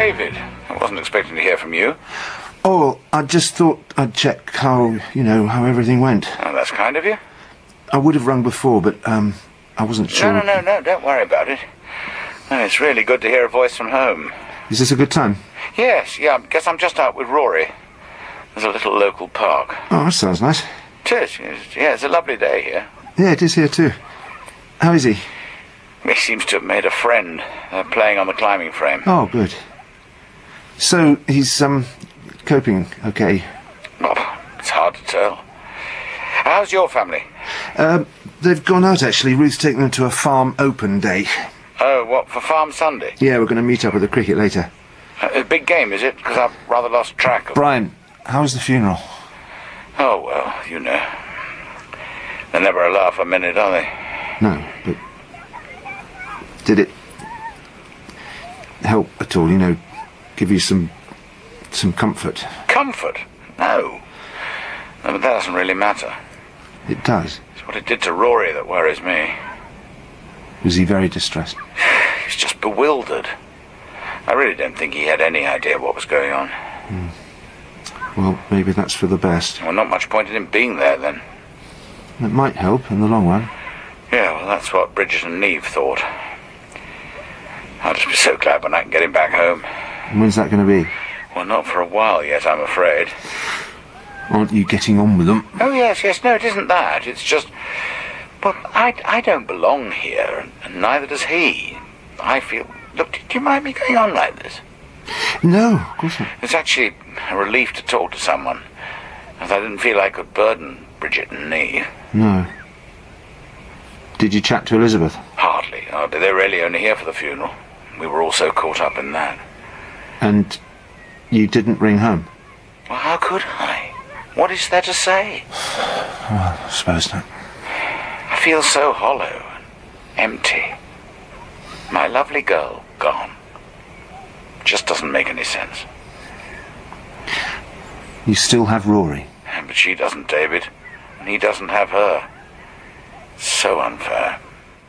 David. I wasn't expecting to hear from you. Oh, I just thought I'd check how everything went. Oh, that's kind of you. I would have rung before, but, I wasn't sure. No, don't worry about it. No, it's really good to hear a voice from home. Is this a good time? Yes, I guess I'm just out with Rory. There's a little local park. Oh, that sounds nice. It is, yeah, it's a lovely day here. Yeah, it is here too. How is he? He seems to have made a friend. They're playing on the climbing frame. Oh, good. So, he's, coping okay? Oh, it's hard to tell. How's your family? They've gone out, actually. Ruth's taken them to a farm open day. Oh, what, for Farm Sunday? Yeah, we're going to meet up at the cricket later. A big game, is it? Because I've rather lost track of... Brian, how was the funeral? Oh, well, you know. They're never a laugh a minute, are they? No, but... Did it help at all, give you some comfort? Comfort? No. No, but that doesn't really matter. It does. It's what it did to Rory that worries me. Was he very distressed? He's just bewildered. I really don't think he had any idea what was going on. Well, maybe that's for the best. Well, not much point in him being there, then. It might help in the long run. Yeah, well, that's what Bridget and Neve thought. I'll just be so glad when I can get him back home. And when's that going to be? Well, not for a while yet, I'm afraid. Aren't you getting on with them? Oh, yes, no, it isn't that. It's just... But I don't belong here, and neither does he. I feel... Look, do you mind me going on like this? No, of course not. It's actually a relief to talk to someone, as I didn't feel I could burden Bridget and Neve. No. Did you chat to Elizabeth? Hardly. They were really only here for the funeral. We were all so caught up in that. And you didn't ring home? Well, how could I? What is there to say? Well, I suppose not. I feel so hollow and empty. My lovely girl gone. Just doesn't make any sense. You still have Rory? But she doesn't, David. And he doesn't have her. So unfair.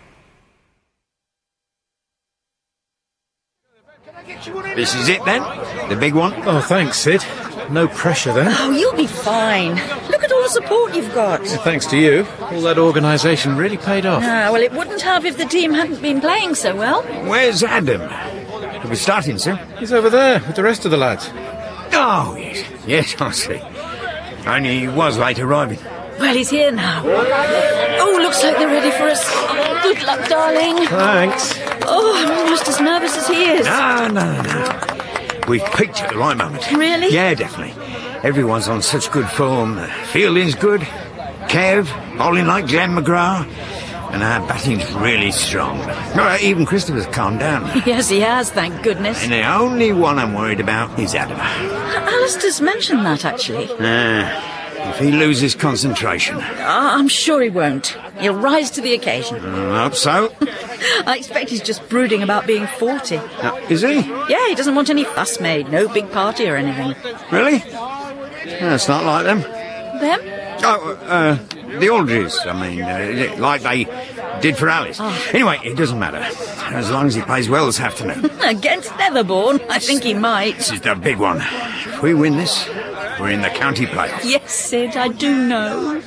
This is it then? The big one? Oh, thanks, Sid. No pressure then. Oh, you'll be fine. Look at all the support you've got. Thanks to you. All that organisation really paid off. Ah, well, it wouldn't have if the team hadn't been playing so well. Where's Adam? He'll be starting soon. He's over there with the rest of the lads. Oh, yes. Yes, I see. Only he was late arriving. Well, he's here now. Oh, looks like they're ready for us. Good luck, darling. Thanks. Oh, I'm almost as nervous as he is. No. We've peaked at the right moment. Really? Yeah, definitely. Everyone's on such good form. The fielding's good. Kev, bowling like Glenn McGrath. And our batting's really strong. Even Christopher's calmed down. Yes, he has, thank goodness. And the only one I'm worried about is Adam. Alistair's mentioned that, actually. If he loses concentration. I'm sure he won't. He'll rise to the occasion. I hope so. I expect he's just brooding about being 40. Is he? Yeah, he doesn't want any fuss made, no big party or anything. Really? That's not like them. Them? Oh, the Aldridges, like they did for Alice. Oh. Anyway, it doesn't matter. As long as he plays well this afternoon. Against Netherbourne, I think he might. This is the big one. If we win this, we're in the county playoffs. Yes, Sid, I do know.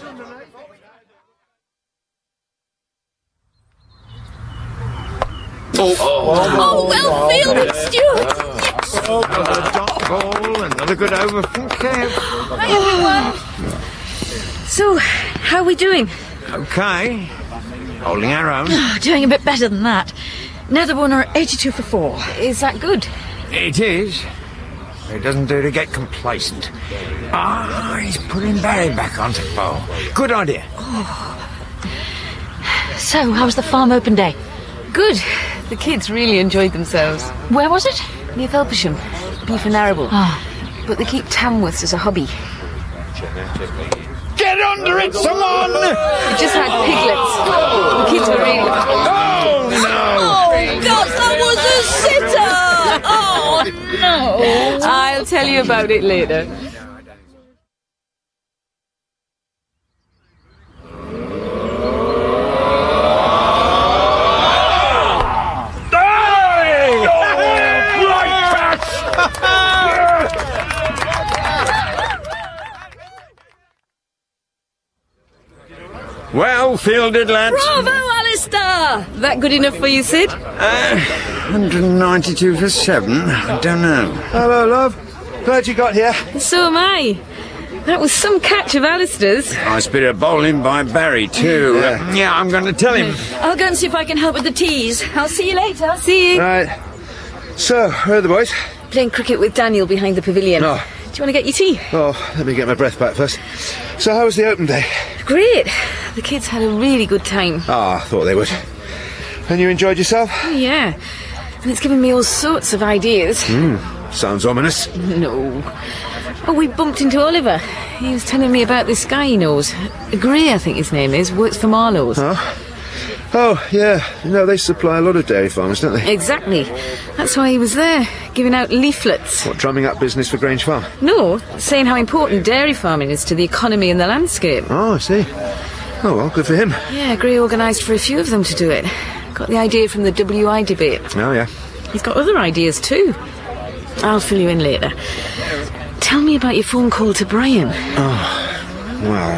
Oh, well fielded, Stuart! Yes! Another dot ball, another good over from Kev. Hi, everyone. So, how are we doing? Okay. Holding our own. Doing a bit better than that. Netherbourne are 82 for 4. Is that good? It is. It doesn't do to get complacent. He's putting Barry back onto bowl. Good idea. So, how was the farm open day? Good. The kids really enjoyed themselves. Where was it? Near Felpersham. Beef and arable. But they keep Tamworths as a hobby. Get under it, someone! We just had piglets. The kids were really... Oh, no! Oh, God, that was a sitter! Oh, no! I'll tell you about it later. Well fielded, lads. Bravo, Alistair! That good enough for you, Sid? 192 for 7. I don't know. Hello, love. Glad you got here. So am I. That was some catch of Alistair's. Nice bit of bowling by Barry, too. Yeah, I'm going to tell him. I'll go and see if I can help with the teas. I'll see you later. See you. Right. So, where are the boys? Playing cricket with Daniel behind the pavilion. Oh. Do you want to get your tea? Oh, let me get my breath back first. So, how was the open day? Great. The kids had a really good time. Ah, I thought they would. And you enjoyed yourself? Oh, yeah. And it's given me all sorts of ideas. Sounds ominous. No. Oh, we bumped into Oliver. He was telling me about this guy he knows. Gray, I think his name is, works for Marlowe's. Oh, yeah. No, they supply a lot of dairy farmers, don't they? Exactly. That's why he was there, giving out leaflets. What, drumming up business for Grange Farm? No, saying how important dairy farming is to the economy and the landscape. Oh, I see. Oh, well, good for him. Yeah, Gray organised for a few of them to do it. Got the idea from the WI debate. Oh, yeah. He's got other ideas too. I'll fill you in later. Tell me about your phone call to Brian. Well,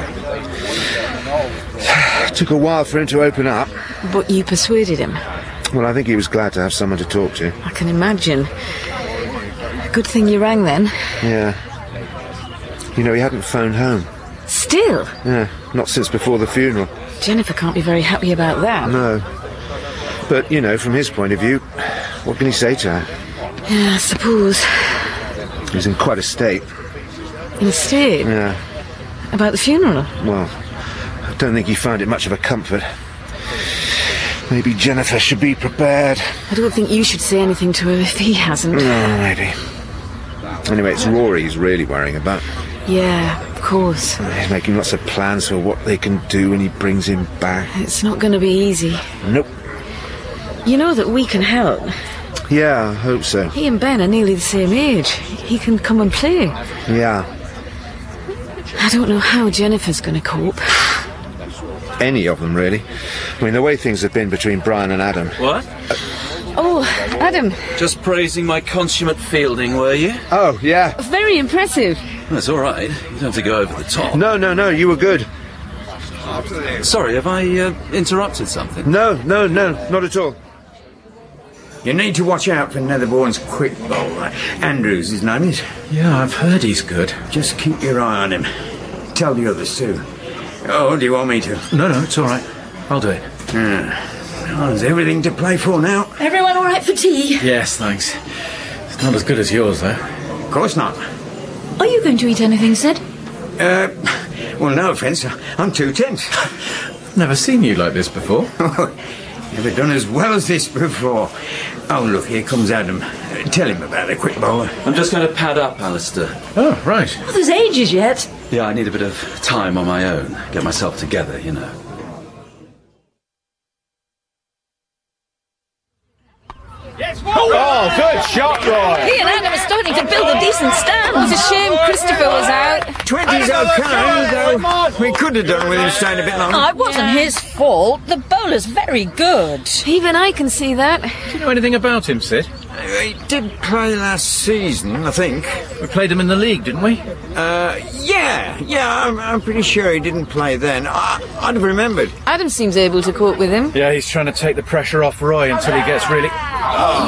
it took a while for him to open up. But you persuaded him. Well, I think he was glad to have someone to talk to. I can imagine. Good thing you rang then. Yeah. You know, he hadn't phoned home. Still? Yeah, not since before the funeral. Jennifer can't be very happy about that. No. But, you know, from his point of view, what can he say to her? Yeah, I suppose. He's in quite a state. In a state? Yeah. About the funeral? Well, I don't think he found it much of a comfort. Maybe Jennifer should be prepared. I don't think you should say anything to her if he hasn't. Oh, maybe. Anyway, it's Rory he's really worrying about. Yeah, of course. He's making lots of plans for what they can do when he brings him back. It's not going to be easy. Nope. You know that we can help. Yeah, I hope so. He and Ben are nearly the same age. He can come and play. Yeah. I don't know how Jennifer's going to cope. Any of them, really. I mean, the way things have been between Brian and Adam. What? Oh, Adam. Just praising my consummate fielding, were you? Oh, yeah. Very impressive. That's all right. You don't have to go over the top. No, you were good. Sorry, have I interrupted something? No, not at all. You need to watch out for Netherbourne's quick bowler. Andrews, his name is. Yeah, I've heard he's good. Just keep your eye on him. Tell the others too. Oh, do you want me to? No, it's all right. I'll do it. Oh, there's everything to play for now. Everyone all right for tea? Yes, thanks. It's not as good as yours, though. Of course not. Are you going to eat anything, Sid? Well, no offence. I'm too tense. Never seen you like this before. Never done as well as this before. Oh, look, here comes Adam. Tell him about the quick bowler. I'm just going to pad up, Alistair. Oh, right. Well, there's ages yet. Yeah, I need a bit of time on my own. Get myself together, you know. Oh, good shot, Roy. He and Adam are starting to build a decent stand. It's a shame Christopher was out. 20's okay, though. We could have done with him staying a bit longer. Oh, it wasn't his fault. The bowler's very good. Even I can see that. Do you know anything about him, Sid? He did play last season, I think. We played him in the league, didn't we? Yeah, I'm pretty sure he didn't play then. I'd have remembered. Adam seems able to cope with him. Yeah, he's trying to take the pressure off Roy until he gets really... Oh,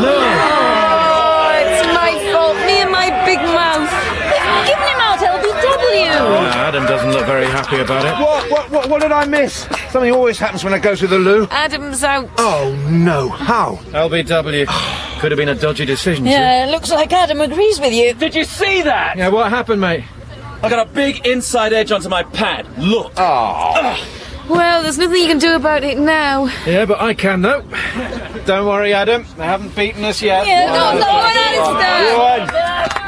it's my fault. Me and my big mouth. They've given him out LBW. Adam doesn't look very happy about it. What did I miss? Something always happens when I go to the loo. Adam's out. Oh, no. How? LBW. Could have been a dodgy decision, Sid. Yeah, it looks like Adam agrees with you. Did you see that? Yeah, what happened, mate? I got a big inside edge onto my pad. Look. Well, there's nothing you can do about it now. Yeah, but I can, though. Don't worry, Adam. They haven't beaten us yet. Yeah, no, Alistair.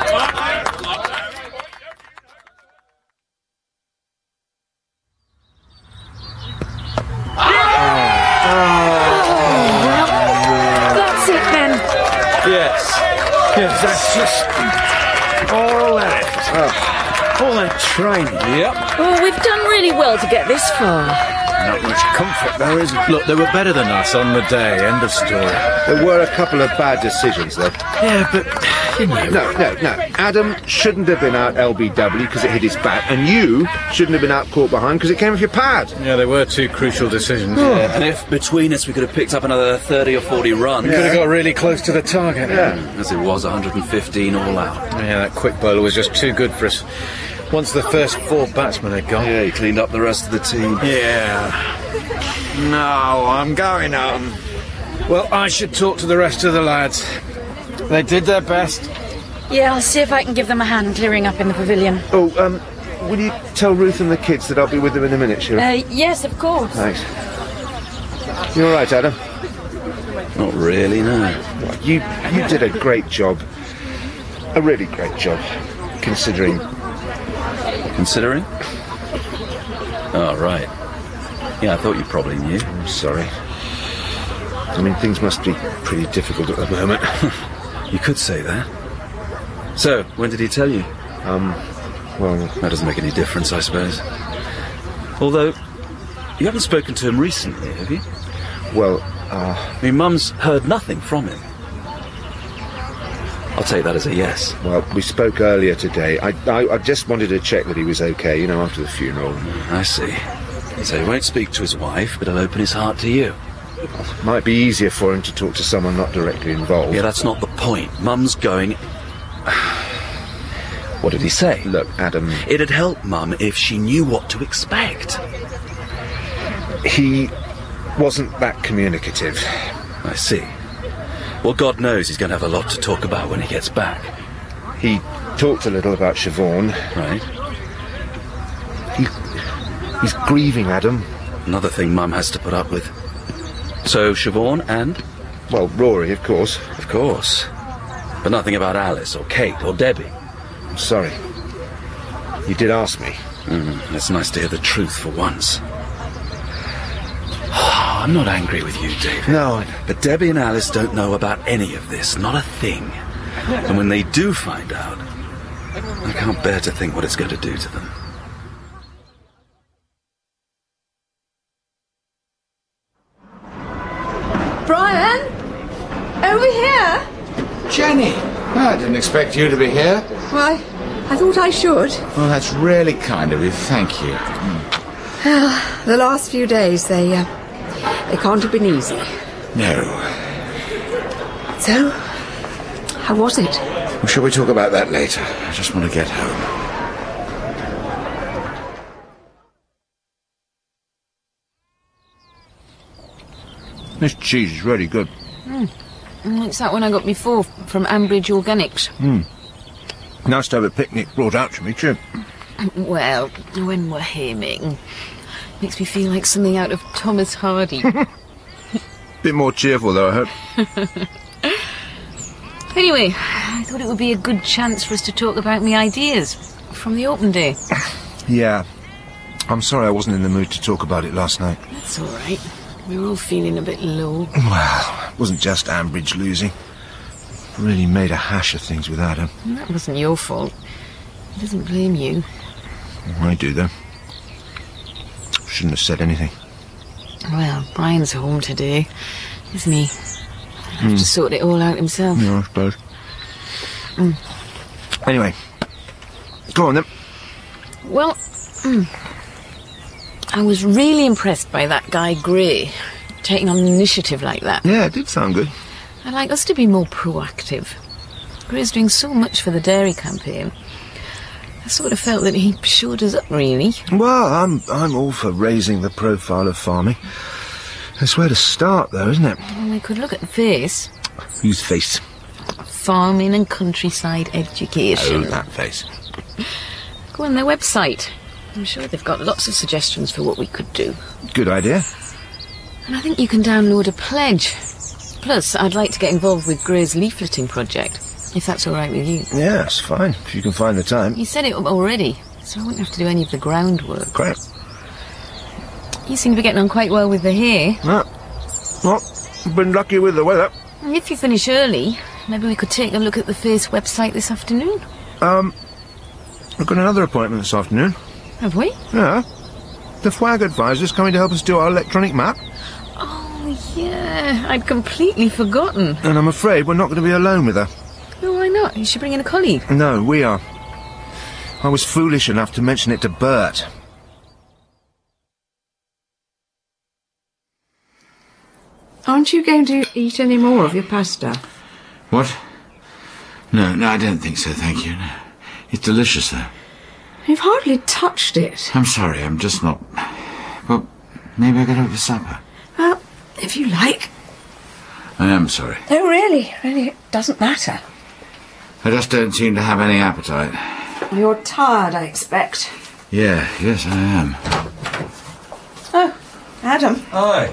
That's it, then. Yes. That's just all that. All that training. Yep. Oh, we've done really well to get this far. Not much comfort, though, is it? Look, they were better than us on the day. End of story. There were a couple of bad decisions, though. Yeah, but, you know... No. Adam shouldn't have been out LBW because it hit his back, and you shouldn't have been out caught behind because it came off your pad. Yeah, they were two crucial decisions. Yeah, and if between us we could have picked up another 30 or 40 runs... We could have got really close to the target. Yeah. As it was, 115 all out. Yeah, that quick bowler was just too good for us. Once the first 4 batsmen had gone. Yeah, he cleaned up the rest of the team. Yeah. No, I'm going home. Well, I should talk to the rest of the lads. They did their best. Yeah, I'll see if I can give them a hand clearing up in the pavilion. Oh, will you tell Ruth and the kids that I'll be with them in a minute, Sheila? Yes, of course. Thanks. You all right, Adam? Not really, no. You did a great job. A really great job, considering... Considering? Oh, right. Yeah, I thought you probably knew. I'm sorry. I mean, things must be pretty difficult at the moment. You could say that. So, when did he tell you? Well... That doesn't make any difference, I suppose. Although, you haven't spoken to him recently, have you? Well, I mean, Mum's heard nothing from him. I'll take that as a yes. Well, we spoke earlier today. I just wanted to check that he was okay, after the funeral. I see. So he won't speak to his wife, but he'll open his heart to you. Might be easier for him to talk to someone not directly involved. Yeah, that's not the point. Mum's going... What did he say? Look, Adam... It'd help Mum if she knew what to expect. He wasn't that communicative. I see. Well, God knows he's going to have a lot to talk about when he gets back. He talked a little about Siobhan. Right. He's grieving, Adam. Another thing Mum has to put up with. So, Siobhan and? Well, Rory, of course. Of course. But nothing about Alice or Kate or Debbie. I'm sorry. You did ask me. It's nice to hear the truth for once. I'm not angry with you, David. No. But Debbie and Alice don't know about any of this, not a thing. And when they do find out, I can't bear to think what it's going to do to them. Brian? Over here? Jenny, I didn't expect you to be here. Well, I thought I should. Well, that's really kind of you. Thank you. Well, the last few days, they can't have been easy. No. So, how was it? Well, shall we talk about that later? I just want to get home. This cheese is really good. It's that one I got before from Ambridge Organics. Nice to have a picnic brought out to me, too. Well, when we're hemming, makes me feel like something out of Thomas Hardy. Bit more cheerful, though, I hope. Anyway, I thought it would be a good chance for us to talk about my ideas from the open day. Yeah. I'm sorry I wasn't in the mood to talk about it last night. That's all right. We were all feeling a bit low. Well, it wasn't just Ambridge losing. I really made a hash of things with Adam. That wasn't your fault. He doesn't blame you. I do, though. Shouldn't have said anything. Well, Brian's home today, isn't he? He'll have to sort it all out himself. Yeah, I suppose. Anyway, go on then. Well, I was really impressed by that guy Gray, taking on initiative like that. Yeah, it did sound good. I'd like us to be more proactive. Gray's doing so much for the dairy campaign. I sort of felt that he showed us up, really. Well, I'm all for raising the profile of farming. That's where to start, though, isn't it? Well, we could look at the face. Whose face? Farming and countryside education. Oh, that face. Go on their website. I'm sure they've got lots of suggestions for what we could do. Good idea. And I think you can download a pledge. Plus, I'd like to get involved with Gray's leafleting project, if that's all right with you. Yeah, it's fine, if you can find the time. You set it up already, so I wouldn't have to do any of the groundwork. Great. You seem to be getting on quite well with the hay. No. Well, I've been lucky with the weather. If you finish early, maybe we could take a look at the Face website this afternoon. We've got another appointment this afternoon. Have we? Yeah. The flag advisor's coming to help us do our electronic map. Oh, yeah. I'd completely forgotten. And I'm afraid we're not going to be alone with her. No, why not? You should bring in a colleague. No, we are. I was foolish enough to mention it to Bert. Aren't you going to eat any more of your pasta? What? No, I don't think so, thank you. No. It's delicious, though. You've hardly touched it. I'm sorry, I'm just not... Well, maybe I'll get over supper. Well, if you like. I am sorry. No, really, it doesn't matter. I just don't seem to have any appetite. You're tired, I expect. Yes, I am. Oh, Adam. Hi.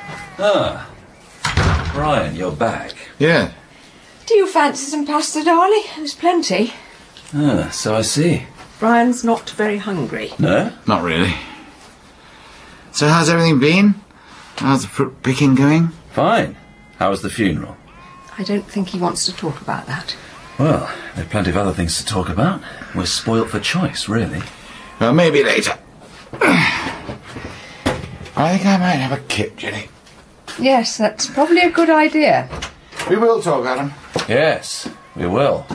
Brian, you're back. Yeah. Do you fancy some pasta, darling? There's plenty. So I see. Brian's not very hungry. No? Not really. So how's everything been? How's the fruit picking going? Fine. How was the funeral? I don't think he wants to talk about that. Well, there are plenty of other things to talk about. We're spoilt for choice, really. Well, maybe later. I think I might have a kip, Jenny. Yes, that's probably a good idea. We will talk, Adam. Yes, we will.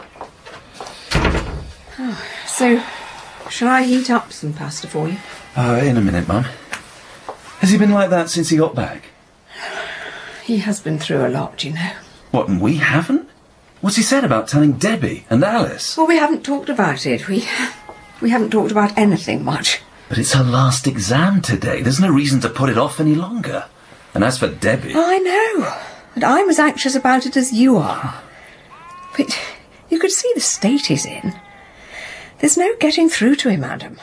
So, shall I heat up some pasta for you? In a minute, Mum. Has he been like that since he got back? He has been through a lot, you know. What, and we haven't? What's he said about telling Debbie and Alice? Well, we haven't talked about it. We haven't talked about anything much. But it's her last exam today. There's no reason to put it off any longer. And as for Debbie... I know. And I'm as anxious about it as you are. But you could see the state he's in. There's no getting through to him, Adam.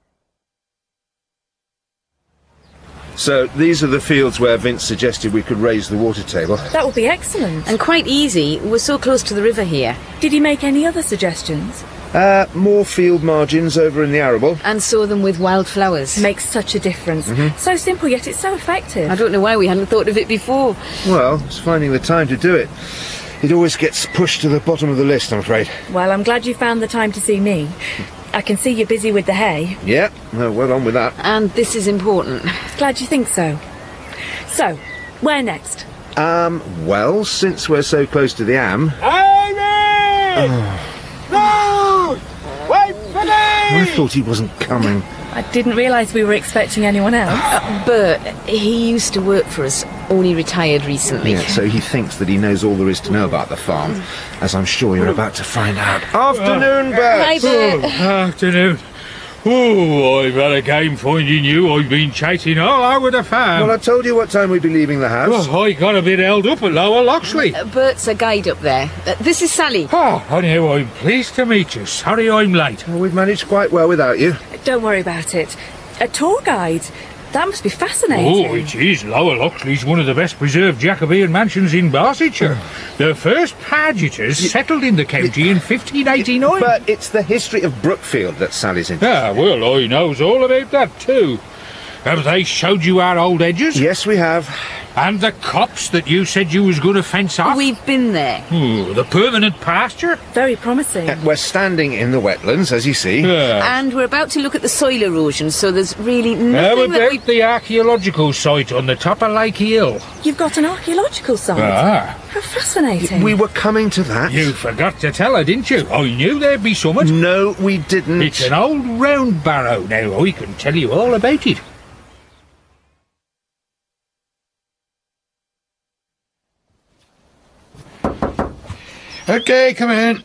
So, these are the fields where Vince suggested we could raise the water table. That would be excellent. And quite easy. We're so close to the river here. Did he make any other suggestions? More field margins over in the arable. And sow them with wildflowers. Makes such a difference. So simple, yet it's so effective. I don't know why we hadn't thought of it before. Well, it's finding the time to do it. It always gets pushed to the bottom of the list, I'm afraid. Well, I'm glad you found the time to see me. I can see you're busy with the hay. Yeah, well on with that. And this is important. Glad you think so. So, where next? Well, since we're so close to the Am... No! Wait for me! I thought he wasn't coming. I didn't realise we were expecting anyone else. Bert, he used to work for us, only retired recently. Yeah, so he thinks that he knows all there is to know about the farm, as I'm sure you're about to find out. Afternoon, Bert! Hi, Bert. Afternoon. Oh, I've had a game finding you. I've been chasing all over the farm. Well, I told you what time we'd be leaving the house. Oh, I got a bit held up at Lower Loxley. Bert's a guide up there. This is Sally. Oh, anyhow, I'm pleased to meet you. Sorry I'm late. Well, we've managed quite well without you. Don't worry about it. A tour guide? That must be fascinating. Oh, it is. Lower Loxley's one of the best preserved Jacobean mansions in Barsetshire. The first Pagiters settled in the county in 1589. But it's the history of Brookfield that Sally's interested in. Ah, well, I knows all about that too. Have they showed you our old edges? Yes, we have. And the copse that you said you was going to fence off? We've been there. Oh, the permanent pasture? Very promising. We're standing in the wetlands, as you see. And we're about to look at the soil erosion, so there's really How nothing that about the archaeological site on the top of Lake Hill? You've got an archaeological site? Ah. How fascinating. We were coming to that. You forgot to tell her, didn't you? I knew there'd be something. No, we didn't. It's an old round barrow now. I can tell you all about it. Okay, come in.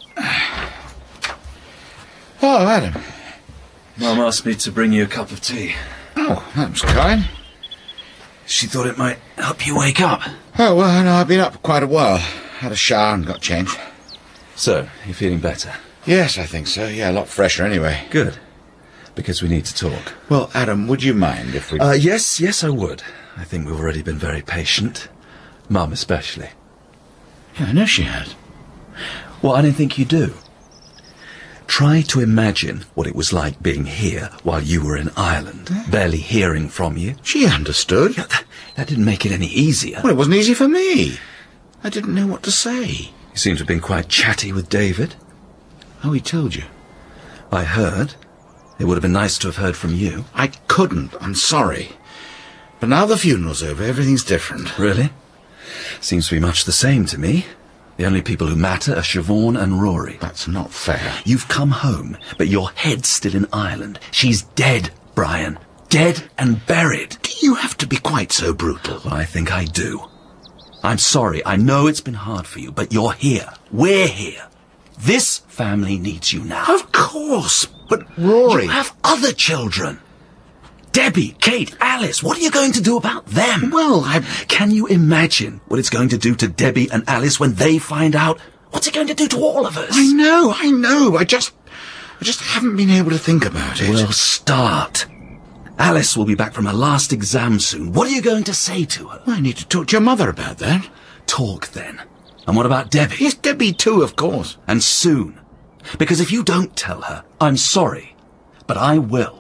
Oh, Adam. Mum asked me to bring you a cup of tea. Oh, that was kind. She thought it might help you wake up. Oh, well, no, I've been up quite a while. Had a shower and got changed. So, you're feeling better? Yes, I think so. Yeah, a lot fresher anyway. Good. Because we need to talk. Well, Adam, would you mind if we... Yes, I would. I think we've already been very patient. Mum especially. Yeah, I know she has. Well, I don't think you do. Try to imagine what it was like being here while you were in Ireland, barely hearing from you. She understood. Yeah, that didn't make it any easier. Well, it wasn't easy for me. I didn't know what to say. You seem to have been quite chatty with David. Oh, he told you? I heard. It would have been nice to have heard from you. I couldn't. I'm sorry. But now the funeral's over, everything's different. Really? Seems to be much the same to me. The only people who matter are Siobhan and Rory. That's not fair. You've come home, but your head's still in Ireland. She's dead, Brian. Dead and buried. Do you have to be quite so brutal? Well, I think I do. I'm sorry. I know it's been hard for you, but you're here. We're here. This family needs you now. Of course, but Rory... You have other children. Debbie, Kate, Alice, what are you going to do about them? Well, Can you imagine what it's going to do to Debbie and Alice when they find out? What's it going to do to all of us? I know. I just haven't been able to think about it. Well, start. Alice will be back from her last exam soon. What are you going to say to her? I need to talk to your mother about that. Talk, then. And what about Debbie? Yes, Debbie too, of course. And soon. Because if you don't tell her, I'm sorry, but I will.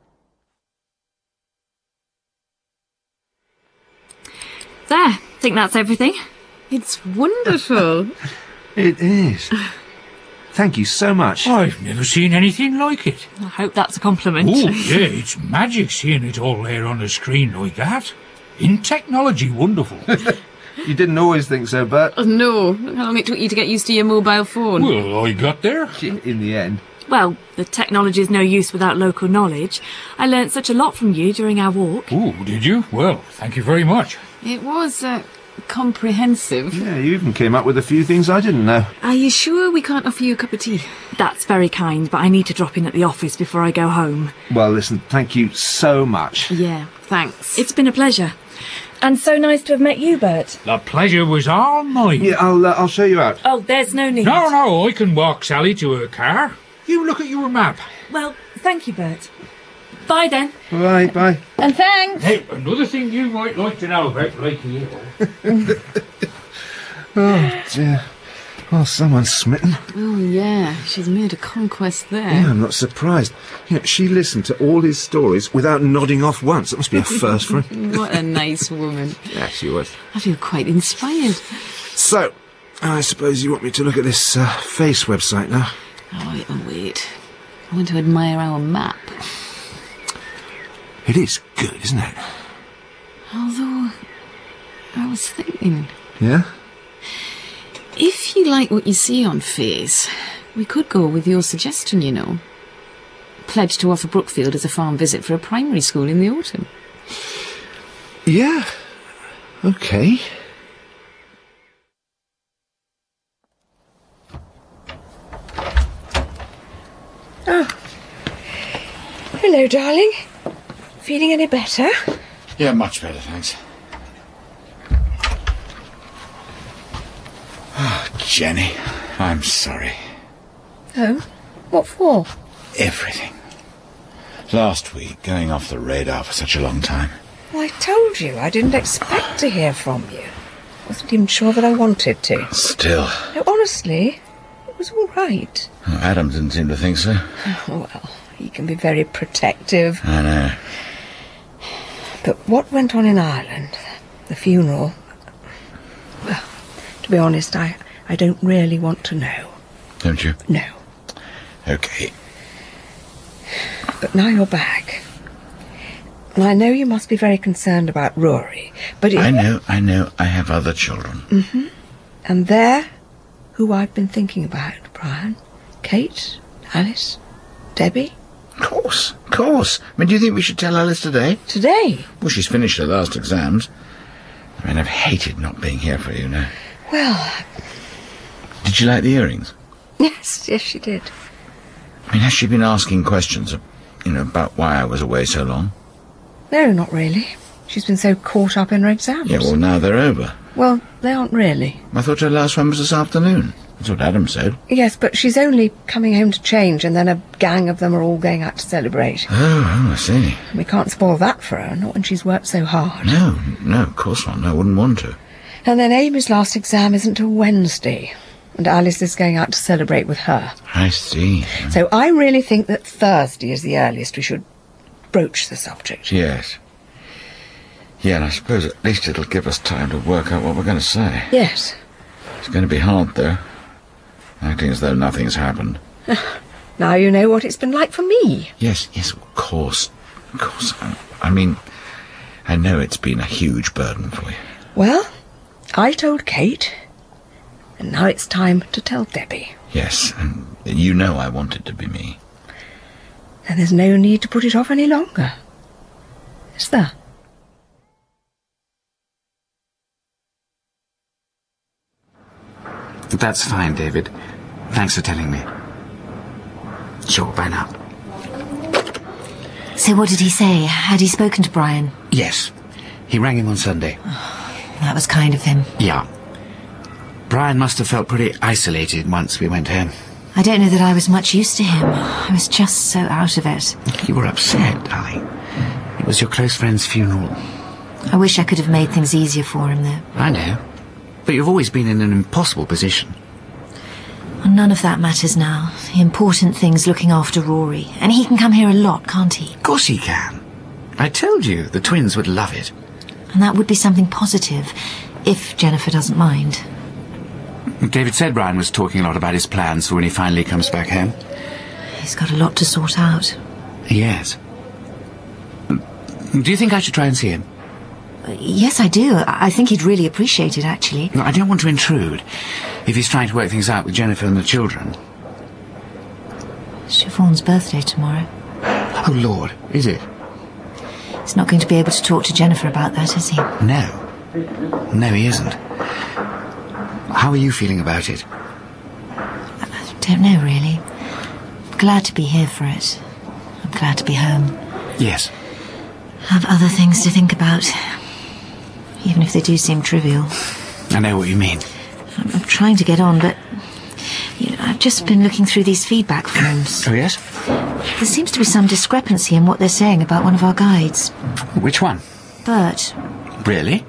There, think that's everything. It's wonderful. It is. Thank you so much. I've never seen anything like it. I hope that's a compliment. Oh, yeah, it's magic seeing it all there on the screen like that. In technology, wonderful. You didn't always think so, Bert. Oh, no. Look how long it took you to get used to your mobile phone. Well, I got there. In the end. Well, the technology is no use without local knowledge. I learnt such a lot from you during our walk. Oh, did you? Well, thank you very much. It was, comprehensive. Yeah, you even came up with a few things I didn't know. Are you sure we can't offer you a cup of tea? That's very kind, but I need to drop in at the office before I go home. Well, listen, thank you so much. Yeah, thanks. It's been a pleasure. And so nice to have met you, Bert. The pleasure was all mine. Yeah, I'll show you out. Oh, there's no need. No, I can walk Sally to her car. You look at your map. Well, thank you, Bert. Bye, then. Bye, bye. And thanks. Hey, another thing you might like to know about Blakey Hill. Oh, dear. Well, someone's smitten. Oh, yeah. She's made a conquest there. Yeah, I'm not surprised. You know, she listened to all his stories without nodding off once. That must be a first for him. What a nice woman. Yeah, she was. I feel quite inspired. So, I suppose you want me to look at this face website now? Oh, wait. I want to admire our map. It is good, isn't it? Although, I was thinking... Yeah? If you like what you see on Face, we could go with your suggestion, you know. Pledge to offer Brookfield as a farm visit for a primary school in the autumn. Yeah. OK. Oh. Hello, darling. Feeling any better? Yeah, much better, thanks. Oh, Jenny, I'm sorry. Oh? What for? Everything. Last week, going off the radar for such a long time. Well, I told you I didn't expect to hear from you. Wasn't even sure that I wanted to. Still. No, honestly, it was all right. Oh, Adam didn't seem to think so. Oh, well, he can be very protective. I know. But what went on in Ireland, the funeral, well, to be honest, I don't really want to know. Don't you? No. OK. But now you're back. And I know you must be very concerned about Rory, but... I know. I have other children. Mm-hmm. And they're who I've been thinking about, Brian. Kate, Alice, Debbie. Of course. I mean, do you think we should tell Alice today? Today? Well, she's finished her last exams. I mean, I've hated not being here for you now. Well... Did you like the earrings? Yes, she did. I mean, has she been asking questions, about why I was away so long? No, not really. She's been so caught up in her exams. Yeah, well, now they're over. Well, they aren't really. I thought her last one was this afternoon. That's what Adam said. Yes, but she's only coming home to change, and then a gang of them are all going out to celebrate. Oh, I see. We can't spoil that for her, not when she's worked so hard. No, of course not. No, I wouldn't want to. And then Amy's last exam isn't till Wednesday, and Alice is going out to celebrate with her. I see. So I really think that Thursday is the earliest we should broach the subject. Yes. Yeah, and I suppose at least it'll give us time to work out what we're going to say. Yes. It's going to be hard, though. Acting as though nothing's happened. Now you know what it's been like for me. Yes, of course. Of course. I mean, I know it's been a huge burden for you. Well, I told Kate, and now it's time to tell Debbie. Yes, and you know I want it to be me. And there's no need to put it off any longer, is there? That's fine, David. Thanks for telling me. Sure, bye now. So what did he say? Had he spoken to Brian? Yes. He rang him on Sunday. That was kind of him. Yeah. Brian must have felt pretty isolated once we went home. I don't know that I was much use to him. I was just so out of it. You were upset, darling. It was your close friend's funeral. I wish I could have made things easier for him, though. I know. But you've always been in an impossible position. Well, none of that matters now. The important thing's looking after Rory. And he can come here a lot, can't he? Of course he can. I told you the twins would love it. And that would be something positive, if Jennifer doesn't mind. David said Brian was talking a lot about his plans for when he finally comes back home. He's got a lot to sort out. Yes. Do you think I should try and see him? Yes, I do. I think he'd really appreciate it, actually. No, I don't want to intrude. If he's trying to work things out with Jennifer and the children. Siobhan's birthday tomorrow. Oh, Lord, is it? He's not going to be able to talk to Jennifer about that, is he? No. No, he isn't. How are you feeling about it? I don't know, really. I'm glad to be here for it. I'm glad to be home. Yes. Have other things to think about, even if they do seem trivial. I know what you mean. I'm trying to get on, but I've just been looking through these feedback forms. Oh, yes? There seems to be some discrepancy in what they're saying about one of our guides. Which one? Bert. Really?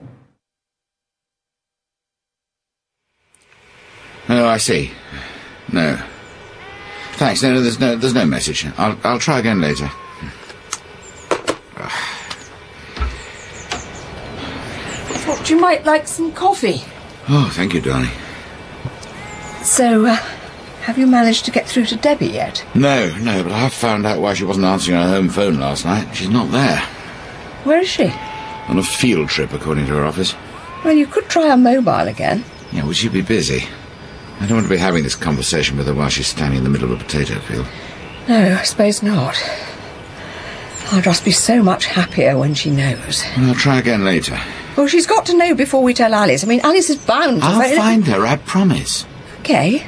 Oh, I see. No. Thanks. No, there's no message. I'll try again later. Thought you might like some coffee. Oh, thank you, darling. So, have you managed to get through to Debbie yet? No, but I have found out why she wasn't answering her home phone last night. She's not there. Where is she? On a field trip, according to her office. Well, you could try her mobile again. Yeah, would she be busy? I don't want to be having this conversation with her while she's standing in the middle of a potato field. No, I suppose not. I'll just be so much happier when she knows. Well, I'll try again later. Well, she's got to know before we tell Alice. I mean, Alice is bound to... I'll find her, I promise. OK.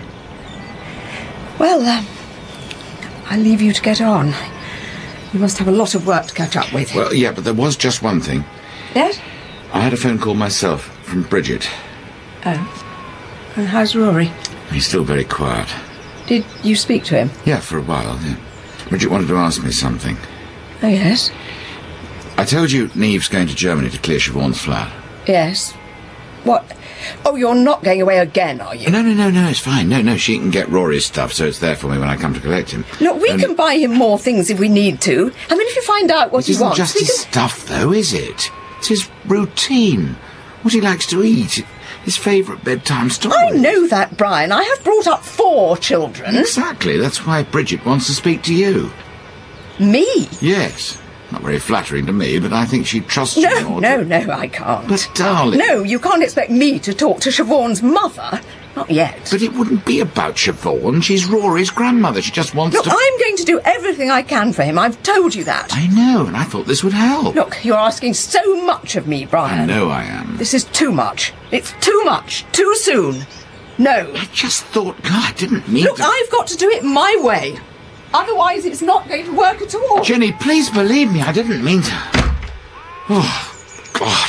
Well, I'll leave you to get on. You must have a lot of work to catch up with. Well, yeah, but there was just one thing. Yes? I had a phone call myself from Bridget. Oh. And how's Rory? He's still very quiet. Did you speak to him? Yeah, for a while, yeah. Bridget wanted to ask me something. Oh, yes? I told you Neve's going to Germany to clear Siobhan's flat. Yes. What? Oh, you're not going away again, are you? No, it's fine. No, she can get Rory's stuff, so it's there for me when I come to collect him. Look, we can buy him more things if we need to. I mean, if you find out what he wants... It isn't just his stuff, though, is it? It's his routine. What he likes to eat. His favourite bedtime story. I know that, Brian. I have brought up 4 children. Exactly. That's why Bridget wants to speak to you. Me? Yes. Not very flattering to me, but I think she trusts you more. No, I can't. But, darling... No, you can't expect me to talk to Siobhan's mother. Not yet. But it wouldn't be about Siobhan. She's Rory's grandmother. She just wants to... Look, I'm going to do everything I can for him. I've told you that. I know, and I thought this would help. Look, you're asking so much of me, Brian. I know I am. This is too much. It's too much. Too soon. No. I just thought... God, I didn't mean Look, I've got to do it my way. Otherwise, it's not going to work at all. Jenny, please believe me. I didn't mean to... Oh, God.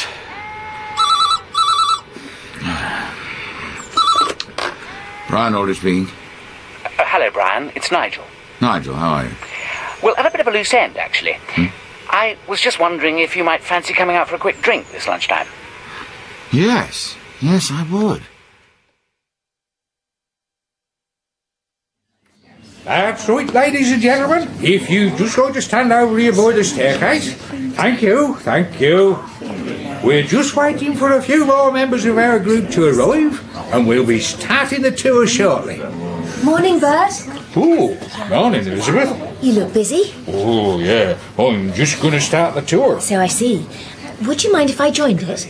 Brian Aldrich speaking. Hello, Brian. It's Nigel. Nigel, how are you? Well, at a bit of a loose end, actually. I was just wondering if you might fancy coming out for a quick drink this lunchtime. Yes, I would. That's right, ladies and gentlemen. If you just going to stand over here by the staircase. Thank you. We're just waiting for a few more members of our group to arrive, and we'll be starting the tour shortly. Morning, Bert. Oh, morning, Elizabeth. You look busy. Oh, yeah. I'm just going to start the tour. So I see. Would you mind if I joined it?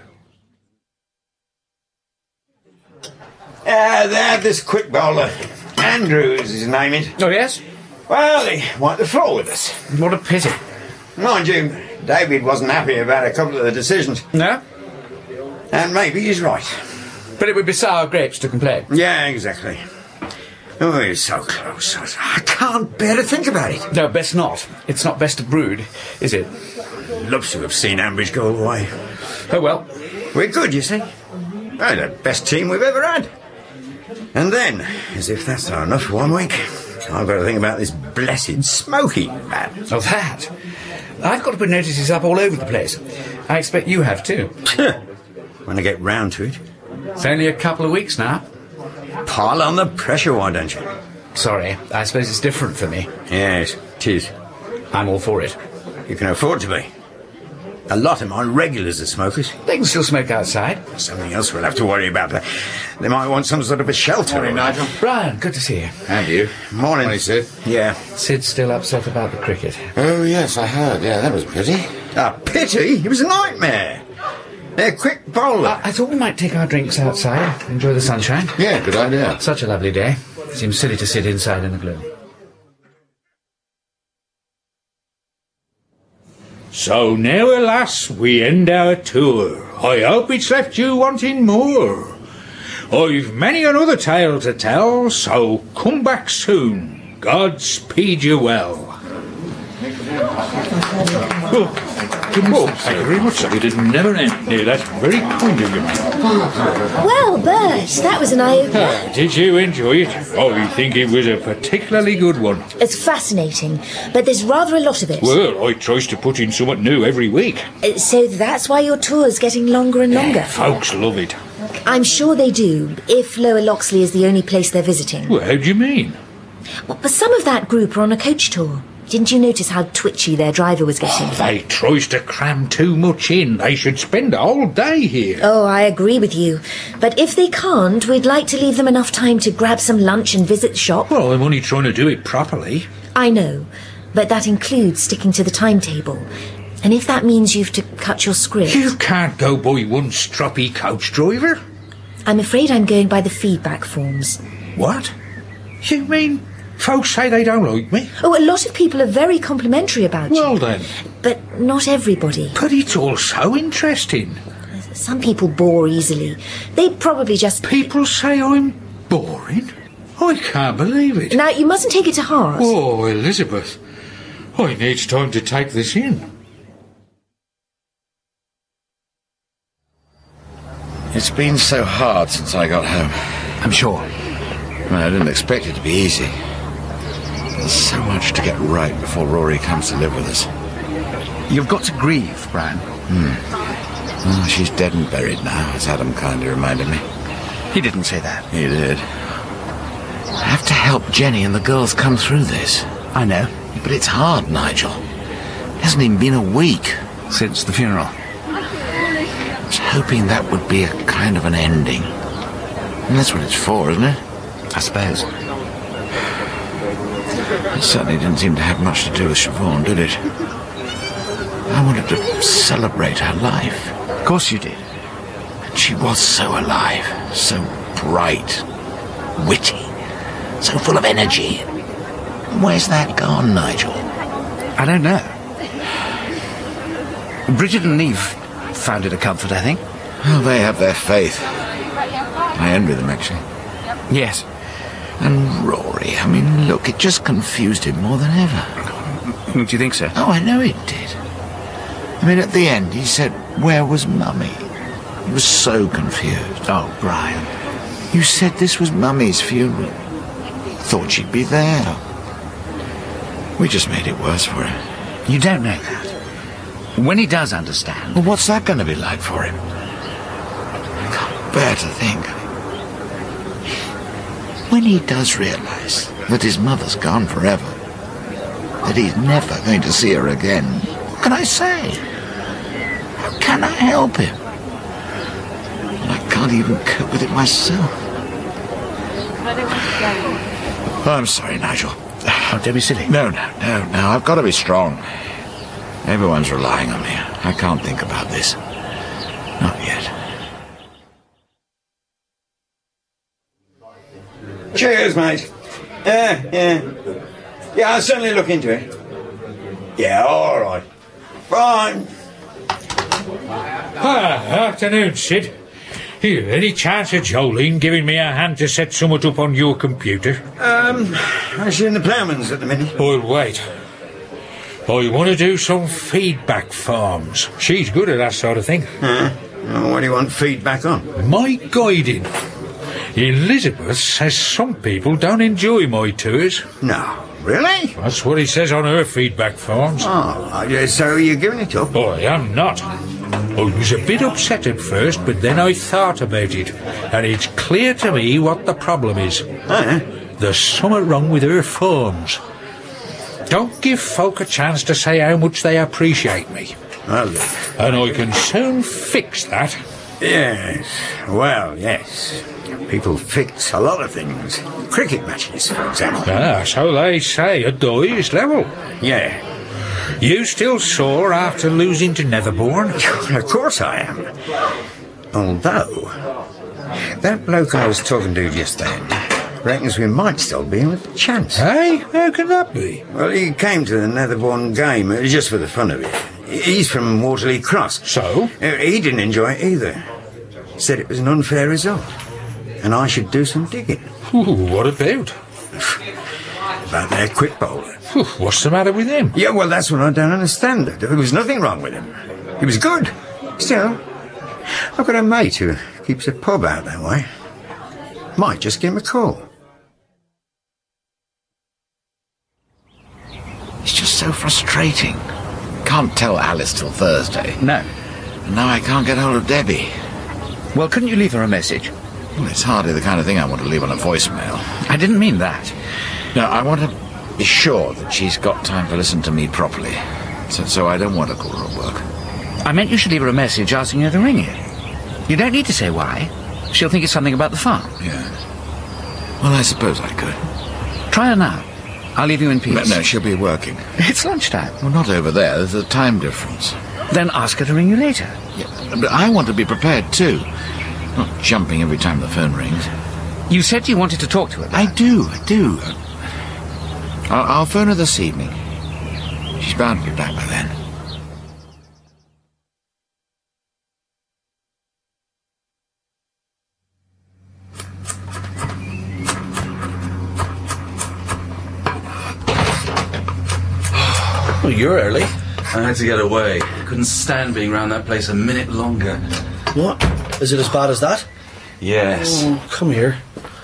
They had this quick bowler. Andrews is his name is. Oh, yes? Well, he wiped the floor with us. What a pity. Mind you, David wasn't happy about a couple of the decisions. No? And maybe he's right. But it would be sour grapes to complain. Yeah, exactly. Oh, he's so close. I can't bear to think about it. No, best not. It's not best to brood, is it? Loves to have seen Ambridge go away. Oh, well. We're good, you see. We're the best team we've ever had. And then, as if that's not enough for 1 week, I've got to think about this blessed smoking ban. Oh, that? I've got to put notices up all over the place. I expect you have too. When I get round to it. It's only a couple of weeks now. Pile on the pressure, why don't you? Sorry, I suppose it's different for me. Yes, it is. I'm all for it. You can afford to be. A lot of my regulars are smokers. They can still smoke outside. Something else we'll have to worry about. They might want some sort of a shelter. Morning, Nigel. Brian, good to see you. And you? Morning, Sid. Yeah. Sid's still upset about the cricket. Oh, yes, I heard. Yeah, that was a pity. A pity? It was a nightmare. They're quick bowler. I thought we might take our drinks outside, enjoy the sunshine. Yeah, good idea. Such a lovely day. Seems silly to sit inside in the gloom. So now, alas, we end our tour. I hope it's left you wanting more. I've many another tale to tell, so come back soon. Godspeed you well. Thank you very much, sir. It did never end. No, that's very kind of you. Well, Bert, that was an eye-opener. Did you enjoy it? I think it was a particularly good one. It's fascinating, but there's rather a lot of it. Well, I tries to put in something new every week. So that's why your tour's getting longer and longer? Folks love it. I'm sure they do, if Lower Loxley is the only place they're visiting. Well, how do you mean? Well, but some of that group are on a coach tour. Didn't you notice how twitchy their driver was getting? They tries to cram too much in. They should spend a whole day here. Oh, I agree with you. But if they can't, we'd like to leave them enough time to grab some lunch and visit the shop. Well, I'm only trying to do it properly. I know, but that includes sticking to the timetable. And if that means you've to cut your script... You can't go by one stroppy coach driver. I'm afraid I'm going by the feedback forms. What? You mean... folks say they don't like me? Oh, a lot of people are very complimentary about you. Well, then. But not everybody. But it's all so interesting. Some people bore easily. They probably just... People say I'm boring? I can't believe it. Now, you mustn't take it to heart. Oh, Elizabeth. I need time to take this in. It's been so hard since I got home. I'm sure. I didn't expect it to be easy. There's so much to get right before Rory comes to live with us. You've got to grieve, Brian. Oh, she's dead and buried now, as Adam kindly reminded me. He didn't say that. He did. I have to help Jenny and the girls come through this. I know. But it's hard, Nigel. It hasn't even been a week. Since the funeral. I was hoping that would be a kind of an ending. And that's what it's for, isn't it? I suppose. It certainly didn't seem to have much to do with Siobhan, did it? I wanted to celebrate her life. Of course you did. And she was so alive, so bright, witty, so full of energy. Where's that gone, Nigel? I don't know. Bridget and Neve found it a comfort, I think. Well, they have their faith. I envy them, actually. Yes. And Rory, I mean, look, it just confused him more than ever. Do you think so? Oh, I know it did. I mean, at the end, he said, "Where was Mummy?" He was so confused. Oh, Brian. You said this was Mummy's funeral. Thought she'd be there. We just made it worse for him. You don't know that. When he does understand... Well, what's that going to be like for him? I can't bear to think. When he does realise that his mother's gone forever, that he's never going to see her again, what can I say? How can I help him? And I can't even cope with it myself. I'm sorry, Nigel. Oh, don't be silly. No. I've got to be strong. Everyone's relying on me. I can't think about this. Not yet. Cheers, mate. Yeah, I'll certainly look into it. Yeah, all right. Fine. Afternoon, Sid. Here, any chance of Jolene giving me a hand to set somewhat up on your computer? She's in the ploughman's at the minute. I'll wait. I want to do some feedback forms. She's good at that sort of thing. What do you want feedback on? My guiding. Elizabeth says some people don't enjoy my tours. No, really? That's what it says on her feedback forms. Oh, so you're giving it up? I am not. I was a bit upset at first, but then I thought about it, and it's clear to me what the problem is. There's something wrong with her forms. Don't give folk a chance to say how much they appreciate me. And I can soon fix that. Yes, well, yes. People fix a lot of things. Cricket matches, for example. So they say at the highest level. Yeah. You still sore after losing to Netherbourne? Of course I am. Although, that bloke I was talking to just then reckons we might still be in with a chance. Hey? How can that be? Well, he came to the Netherbourne game just for the fun of it. He's from Waterley Cross. So? He didn't enjoy it either. Said it was an unfair result. And I should do some digging. What about? About their quick bowler. What's the matter with him? Yeah, well, that's what I don't understand. There was nothing wrong with him. He was good. Still, I've got a mate who keeps a pub out that way. Might just give him a call. It's just so frustrating. Can't tell Alice till Thursday. No. And now I can't get hold of Debbie. Well, couldn't you leave her a message? Well, it's hardly the kind of thing I want to leave on a voicemail. I didn't mean that. No, I want to be sure that she's got time to listen to me properly. So I don't want to call her at work. I meant you should leave her a message asking her to ring you. You don't need to say why. She'll think it's something about the farm. Yeah. Well, I suppose I could. Try her now. I'll leave you in peace. No, she'll be working. It's lunchtime. Well, not over there. There's a time difference. Then ask her to ring you later. Yeah, but I want to be prepared too. Not jumping every time the phone rings. You said you wanted to talk to her. I do. I'll phone her this evening. She's bound to be back by then. Well, you're early. I had to get away. Couldn't stand being around that place a minute longer. What? Is it as bad as that? Yes. Oh, come here.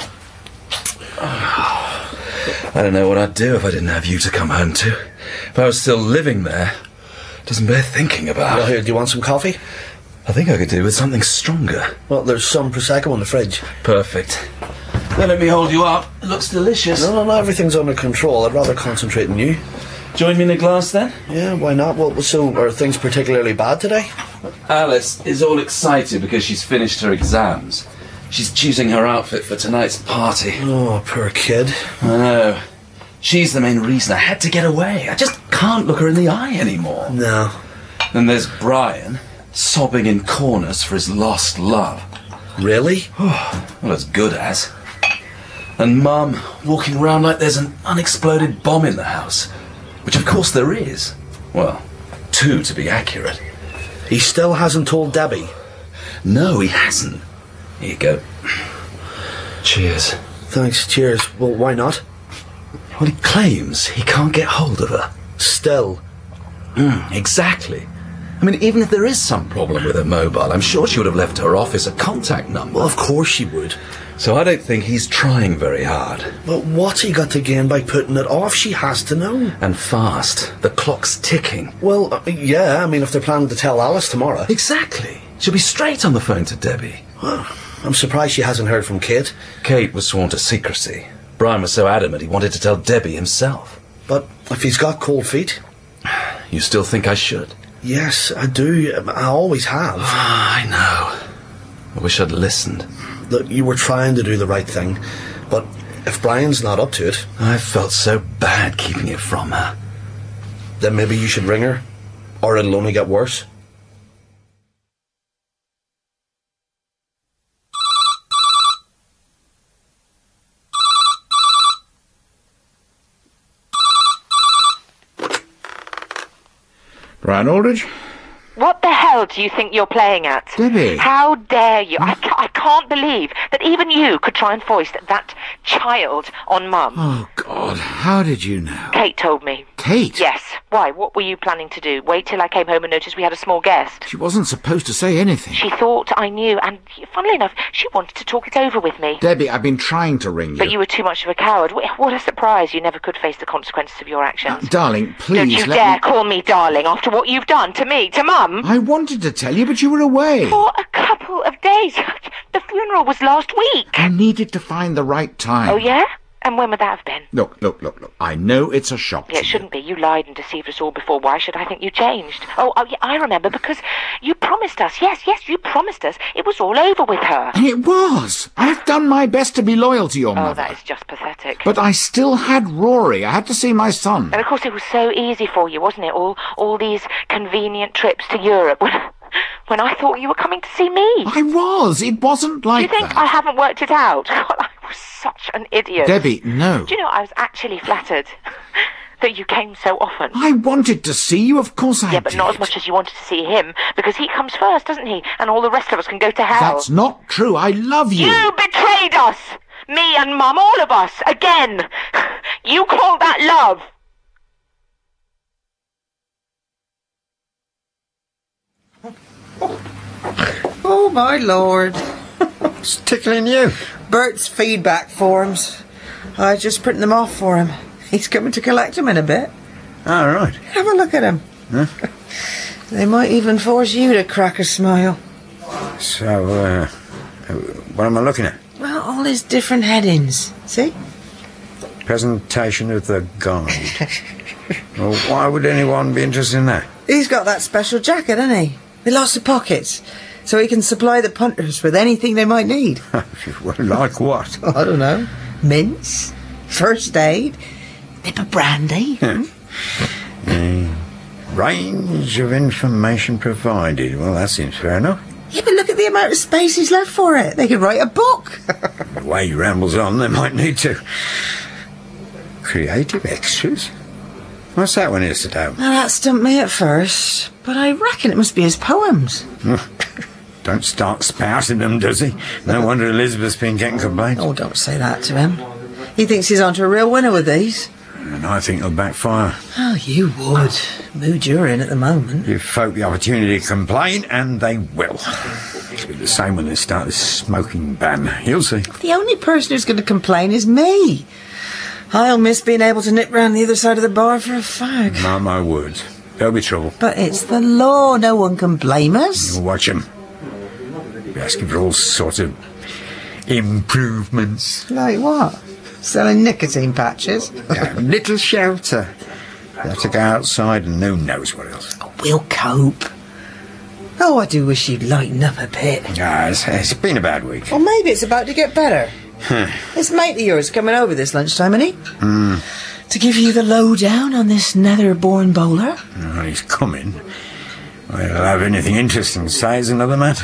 I don't know what I'd do if I didn't have you to come home to. If I was still living there, it doesn't bear thinking about. Well, here, do you want some coffee? I think I could do with something stronger. Well, there's some Prosecco in the fridge. Perfect. Then let me hold you up. It looks delicious. No, everything's under control. I'd rather concentrate on you. Join me in a glass, then? Yeah, why not? Well, so, are things particularly bad today? Alice is all excited because she's finished her exams. She's choosing her outfit for tonight's party. Oh, poor kid. I know. She's the main reason I had to get away. I just can't look her in the eye anymore. No. Then there's Brian, sobbing in corners for his lost love. Really? Well, as good as. And Mum walking around like there's an unexploded bomb in the house. Which, of course, there is. Well, 2 to be accurate. He still hasn't told Debbie? No, he hasn't. Here you go. Cheers. Thanks, cheers. Well, why not? Well, he claims he can't get hold of her. Still? Exactly. I mean, even if there is some problem with her mobile, I'm sure she would have left her office a contact number. Well, of course she would. So I don't think he's trying very hard. But what's he got to gain by putting it off? She has to know. And fast. The clock's ticking. Well, yeah, I mean, if they're planning to tell Alice tomorrow. Exactly. She'll be straight on the phone to Debbie. Well, I'm surprised she hasn't heard from Kate. Kate was sworn to secrecy. Brian was so adamant he wanted to tell Debbie himself. But if he's got cold feet... You still think I should? Yes, I do. I always have. I know. I wish I'd listened. Look, you were trying to do the right thing, but If Brian's not up to it... I felt so bad keeping it from her. Then maybe you should ring her, or it'll only get worse. Brian Aldridge? What the hell do you think you're playing at? Debbie. How dare you? I can't believe that even you could try and foist that child on Mum. Oh, God, how did you know? Kate told me. Kate? Yes. Why? What were you planning to do? Wait till I came home and noticed we had a small guest? She wasn't supposed to say anything. She thought I knew, and funnily enough, she wanted to talk it over with me. Debbie, I've been trying to ring you. But you were too much of a coward. What a surprise. You never could face the consequences of your actions. Darling, please Don't you dare call me darling after what you've done to me, to Mum. I wanted to tell you, but you were away. For a couple of days. The funeral was last week. I needed to find the right time. Oh, yeah? And when would that have been? Look. I know it's a shock to It shouldn't be. You lied and deceived us all before. Why should I think you changed? Oh, yeah, I remember, because you promised us. Yes, you promised us. It was all over with her. And it was. I've done my best to be loyal to your mother. Oh, that is just pathetic. But I still had Rory. I had to see my son. And of course it was so easy for you, wasn't it? All these convenient trips to Europe when I thought you were coming to see me. I was. It wasn't like that. Do you think that. I haven't worked it out? God, I was such an idiot. Debbie, no. Do you know, I was actually flattered that you came so often. I wanted to see you, of course I did. Yeah, but not as much as you wanted to see him, because he comes first, doesn't he? And all the rest of us can go to hell. That's not true. I love you. You betrayed us! Me and Mum, all of us, again! You call that love? Oh, my lord. It's tickling you. Bert's feedback forms. I was just printing them off for him. He's coming to collect them in a bit. All right. Have a look at them. Huh? They might even force you to crack a smile. So, what am I looking at? Well, all his different headings. See? Presentation of the guide. Well, why would anyone be interested in that? He's got that special jacket, hasn't he? With lots of pockets. So he can supply the punters with anything they might need. Well, like what? I don't know. Mints, first aid, bit of brandy. Range of information provided. Well, that seems fair enough. Yeah, but look at the amount of space he's left for it. They could write a book. The way he rambles on, they might need to. Creative extras? What's that one is today? Well, that stumped me at first, but I reckon it must be his poems. Don't start spouting them, does he? No wonder Elizabeth's been getting complaints. Oh, don't say that to him. He thinks he's onto a real winner with these. And I think it'll backfire. Oh, you would. Mood you're in at the moment. Give folk the opportunity to complain, and they will. It'll be the same when they start this smoking ban. You'll see. The only person who's going to complain is me. I'll miss being able to nip round the other side of the bar for a fag. Mark my words. There'll be trouble. But it's the law. No one can blame us. You'll watch them. Be asking for all sorts of improvements. Like what? Selling nicotine patches? A little shelter. You have to go outside and who knows what else. Oh, we'll cope. Oh, I do wish you'd lighten up a bit. It's been a bad week. Well, maybe it's about to get better. This mate of yours coming over this lunchtime, isn't he? To give you the lowdown on this nether-born bowler. Well, he's coming. Whether he'll have anything interesting to say is another matter.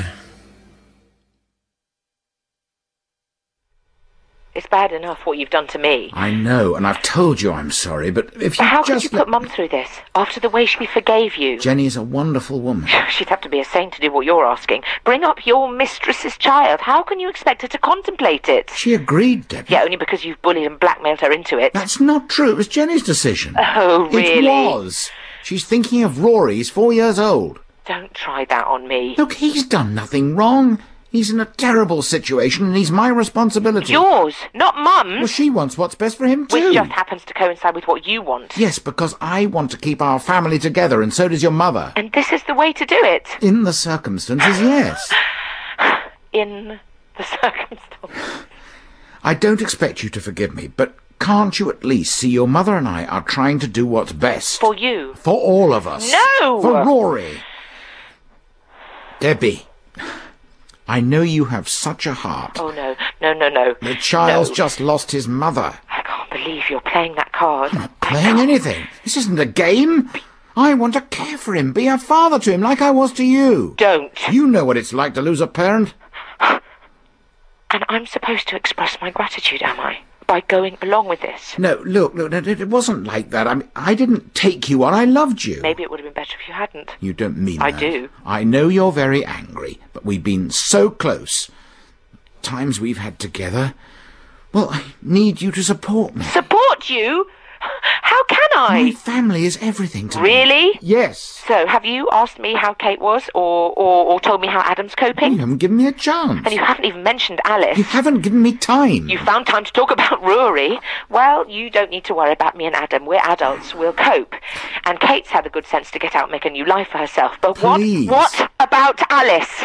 It's bad enough what you've done to me. I know, and I've told you I'm sorry, but if you How just could you put Mum through this, after the way she forgave you? Jenny's a wonderful woman. She'd have to be a saint to do what you're asking. Bring up your mistress's child. How can you expect her to contemplate it? She agreed, Debbie. Yeah, only because you've bullied and blackmailed her into it. That's not true. It was Jenny's decision. Oh, really? It was. She's thinking of Rory. He's 4 years old. Don't try that on me. Look, he's done nothing wrong. He's in a terrible situation, and he's my responsibility. Yours, not Mum's. Well, she wants what's best for him, too. Which just happens to coincide with what you want. Yes, because I want to keep our family together, and so does your mother. And this is the way to do it? In the circumstances, yes. In the circumstances. I don't expect you to forgive me, but can't you at least see your mother and I are trying to do what's best? For you. For all of us. No! For Rory. Debbie. I know you have such a heart. Oh, no. No. The child's No. just lost his mother. I can't believe you're playing that card. I'm not playing anything. This isn't a game. I want to care for him, be a father to him like I was to you. Don't. You know what it's like to lose a parent. And I'm supposed to express my gratitude, am I? By going along with this? No, look, it wasn't like that. I didn't take you on. I loved you. Maybe it would have been better if you hadn't. You don't mean I that. do. I know you're very angry, but we've been so close. Times we've had together. Well, I need you to support me. Support you? How can I? My family is everything to me. Really? Yes. So, have you asked me how Kate was, or told me how Adam's coping? You haven't given me a chance. And you haven't even mentioned Alice. You haven't given me time. You found time to talk about Rory. Well, you don't need to worry about me and Adam. We're adults. We'll cope. And Kate's had the good sense to get out and make a new life for herself. But Please. what about Alice?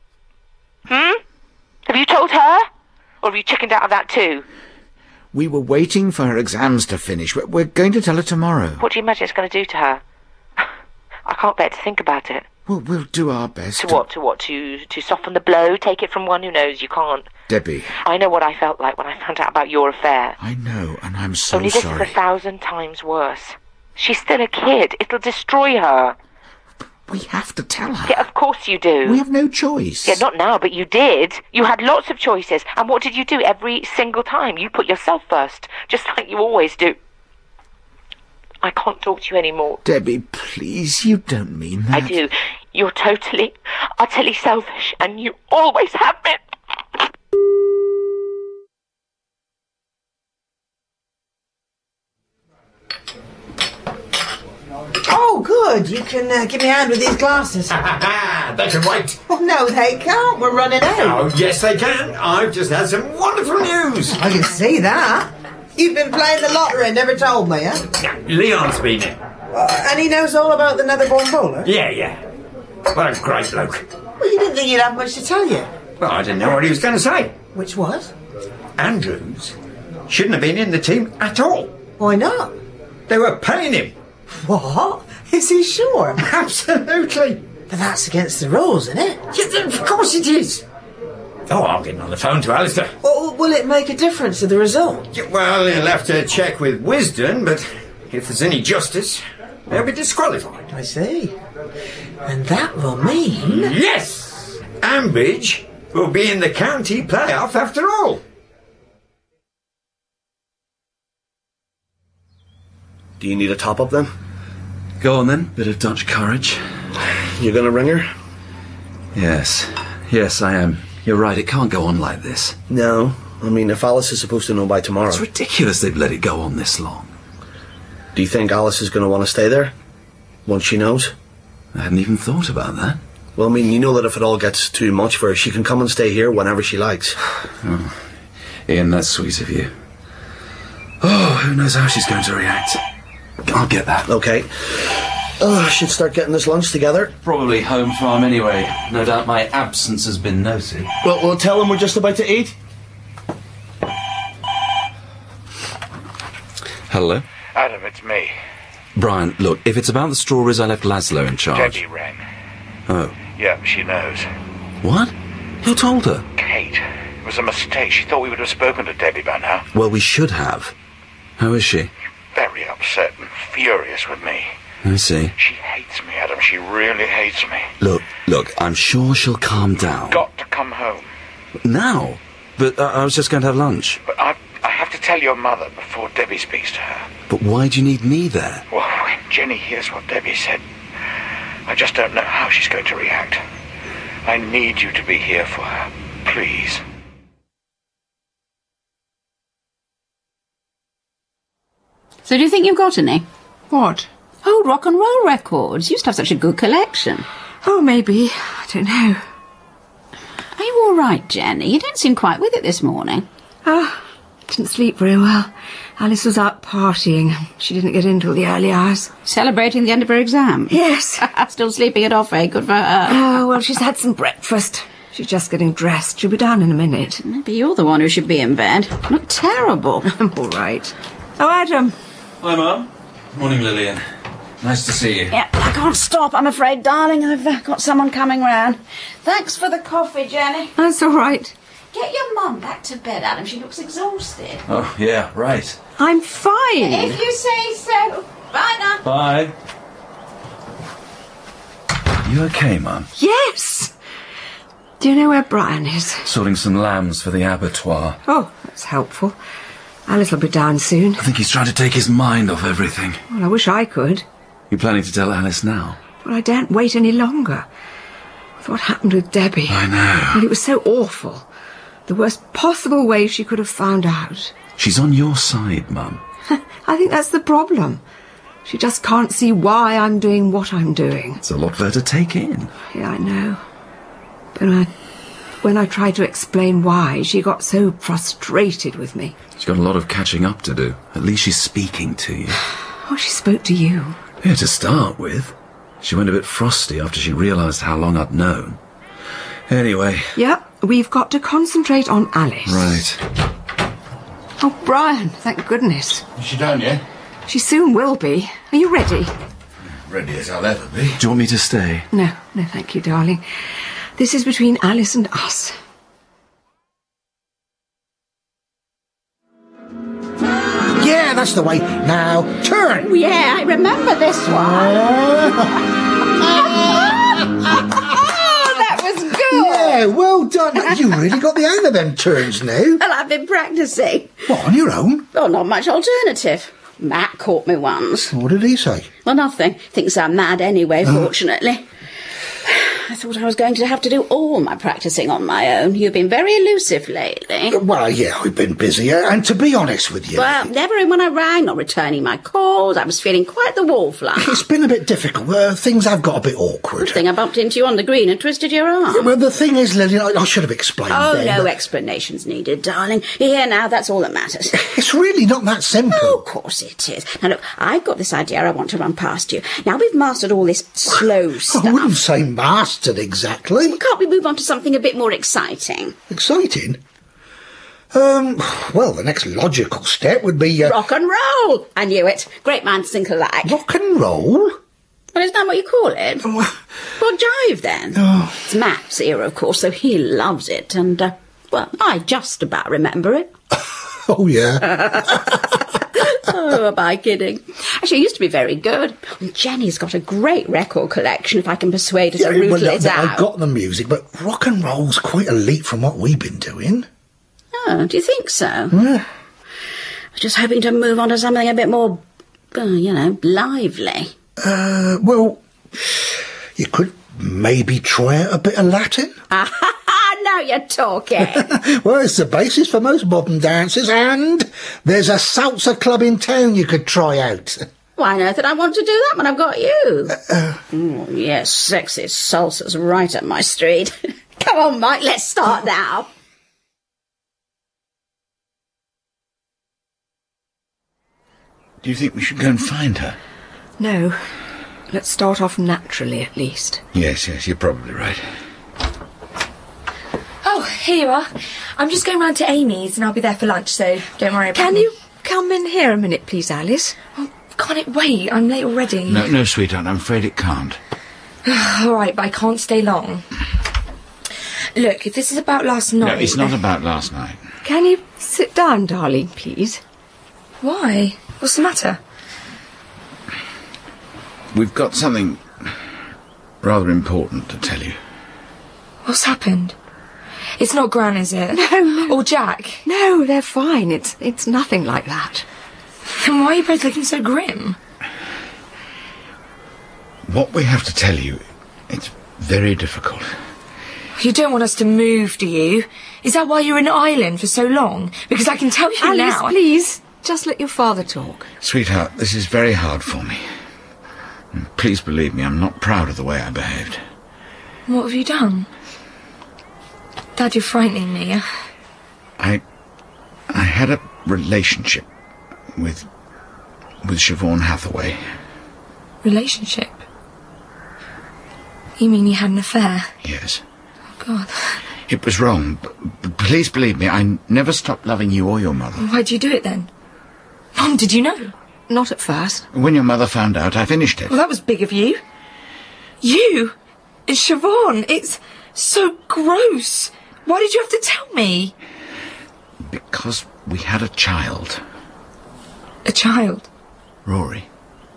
Have you told her? Or have you chickened out of that too? We were waiting for her exams to finish. We're going to tell her tomorrow. What do you imagine it's going to do to her? I can't bear to think about it. Well, we'll do our best. To what? To soften the blow? Take it from one who knows you can't. Debbie. I know what I felt like when I found out about your affair. I know, and I'm so Only this sorry. is 1,000 times worse. She's still a kid. It'll destroy her. We have to tell her. Yeah, of course you do. We have no choice. Yeah, not now, but you did. You had lots of choices. And what did you do every single time? You put yourself first, just like you always do. I can't talk to you anymore. Debbie, please, you don't mean that. I do. You're totally, utterly selfish, and you always have been. Oh, good. You can give me a hand with these glasses. They can wait. Oh, no, they can't. We're running out. Oh, yes, they can. I've just had some wonderful news. I can see that. You've been playing the lottery and never told me, huh? Leon's been in. And he knows all about the Netherbourne bowler? Yeah. What a great bloke. Well, you didn't think he'd have much to tell you. Well, I didn't know what he was going to say. Which was? Andrews shouldn't have been in the team at all. Why not? They were paying him. What? Is he sure? Absolutely. But that's against the rules, isn't it? Yeah, of course it is. Oh, I'm getting on the phone to Alistair. Well, will it make a difference to the result? Yeah, well, he'll have to check with Wisdom, but if there's any justice, they'll be disqualified. I see. And that will mean... Yes! Ambridge will be in the county playoff after all. Do you need a top-up then? Go on then, bit of Dutch courage. You're gonna ring her? Yes, I am. You're right, it can't go on like this. No. I mean, if Alice is supposed to know by tomorrow... It's ridiculous they've let it go on this long. Do you think Alice is going to want to stay there? Once she knows? I hadn't even thought about that. Well, I mean, you know that if it all gets too much for her, she can come and stay here whenever she likes. Oh, Ian, that's sweet of you. Oh, who knows how she's going to react. I'll get that. Okay. I should start getting this lunch together. Probably home farm anyway. No doubt my absence has been noted. Well, we'll tell them we're just about to eat. Hello? Adam, it's me. Brian, look, if it's about the strawberries, I left Laszlo in charge. Debbie rang. Oh. Yeah, she knows. What? Who told her? Kate. It was a mistake. She thought we would have spoken to Debbie by now. Well, we should have. How is she? Very upset and furious with me. I see. She hates me, Adam. She really hates me. Look, I'm sure she'll calm down. Got to come home. Now? But I was just going to have lunch. But I have to tell your mother before Debbie speaks to her. But why do you need me there? Well, when Jenny hears what Debbie said, I just don't know how she's going to react. I need you to be here for her. Please. So do you think you've got any? What? Oh, rock and roll records. You used to have such a good collection. Oh, maybe. I don't know. Are you all right, Jenny? You don't seem quite with it this morning. Didn't sleep very well. Alice was out partying. She didn't get in till the early hours. Celebrating the end of her exam? Yes. Still sleeping it off, eh? Good for her. Oh, well, she's had some breakfast. She's just getting dressed. She'll be down in a minute. Maybe you're the one who should be in bed. You look terrible. I'm all right. Oh, Adam. Hi, Mum. Morning, Lillian. Nice to see you. Yeah, I can't stop, I'm afraid, darling. I've got someone coming round. Thanks for the coffee, Jenny. That's all right. Get your mum back to bed, Adam. She looks exhausted. Oh, yeah, right. I'm fine. If you say so. Bye now. Bye. You okay, Mum? Yes. Do you know where Brian is? Sorting some lambs for the abattoir. Oh, that's helpful. Alice will be down soon. I think he's trying to take his mind off everything. Well, I wish I could. You planning to tell Alice now? But I daren't wait any longer. With what happened with Debbie. I know. And it was so awful. The worst possible way she could have found out. She's on your side, Mum. I think that's the problem. She just can't see why I'm doing what I'm doing. It's a lot for her to take in. Yeah, I know. But when I tried to explain why, she got so frustrated with me. She's got a lot of catching up to do. At least she's speaking to you. Oh, she spoke to you. Yeah, to start with. She went a bit frosty after she realised how long I'd known. Anyway. Yep, we've got to concentrate on Alice. Right. Oh, Brian, thank goodness. Is she down yet? She soon will be. Are you ready? Ready as I'll ever be. Do you want me to stay? No, thank you, darling. This is between Alice and us. Yeah, that's the way. Now, turn. Oh, yeah, I remember this one. That was good. Yeah, well done. You really got the hang of them turns now. Well, I've been practising. What, on your own? Well, not much alternative. Matt caught me once. What did he say? Well, nothing. Thinks I'm mad anyway, fortunately. I thought I was going to have to do all my practising on my own. You've been very elusive lately. Well, yeah, I've been busy, and to be honest with you... Well, never in when I rang, not returning my calls. I was feeling quite the wallflower. It's been a bit difficult. Things have got a bit awkward. Good thing I bumped into you on the green and twisted your arm. Yeah, well, the thing is, Lily, I should have explained then, no but explanations needed, darling. You're here now, that's all that matters. It's really not that simple. Oh, of course it is. Now, look, I've got this idea I want to run past you. Now we've mastered all this slow stuff. I wouldn't say mastered exactly. Can't we move on to something a bit more exciting? Exciting? Well, the next logical step would be... Rock and roll! I knew it. Great minds think alike. Rock and roll? Well, isn't that what you call it? Well, jive then. Oh. It's Matt's era, of course, so he loves it. And, well, I just about remember it. Oh, yeah. Oh, am I kidding? Actually, it used to be very good. Jenny's got a great record collection, if I can persuade her to rootle it out. I've got the music, but rock and roll's quite a leap from what we've been doing. Oh, do you think so? Yeah. I was just hoping to move on to something a bit more, lively. Well, you could maybe try out a bit of Latin. Now you're talking. Well, it's the basis for most modern dances, and there's a salsa club in town you could try out. Why on earth did I want to do that when I've got you? Yes, sexy salsa's right up my street. Come on, Mike, let's start now. Do you think we should go and find her? No. Let's start off naturally, at least. Yes, you're probably right. Oh, here you are. I'm just going round to Amy's and I'll be there for lunch, so don't worry about it. Can you come in here a minute, please, Alice? Oh, can't it wait? I'm late already. No, sweetheart, I'm afraid it can't. All right, but I can't stay long. Look, if this is about last night... No, it's not about last night. Can you sit down, darling, please? Why? What's the matter? We've got something rather important to tell you. What's happened? It's not Gran, is it? No. Or Jack? No, they're fine. It's nothing like that. Then why are you both looking so grim? What we have to tell you, it's very difficult. You don't want us to move, do you? Is that why you're in Ireland for so long? Because I can tell you Alice, now... please, just let your father talk. Sweetheart, this is very hard for me. Please believe me, I'm not proud of the way I behaved. What have you done? Dad, you're frightening me. I had a relationship with Siobhan Hathaway. Relationship? You mean you had an affair? Yes. Oh, God. It was wrong, but please believe me, I never stopped loving you or your mother. Why'd you do it then? Mum, did you know? not at first. When your mother found out, I finished it. Well, that was big of you. You and Siobhan, it's so gross. Why did you have to tell me? Because we had a child. A child? Rory.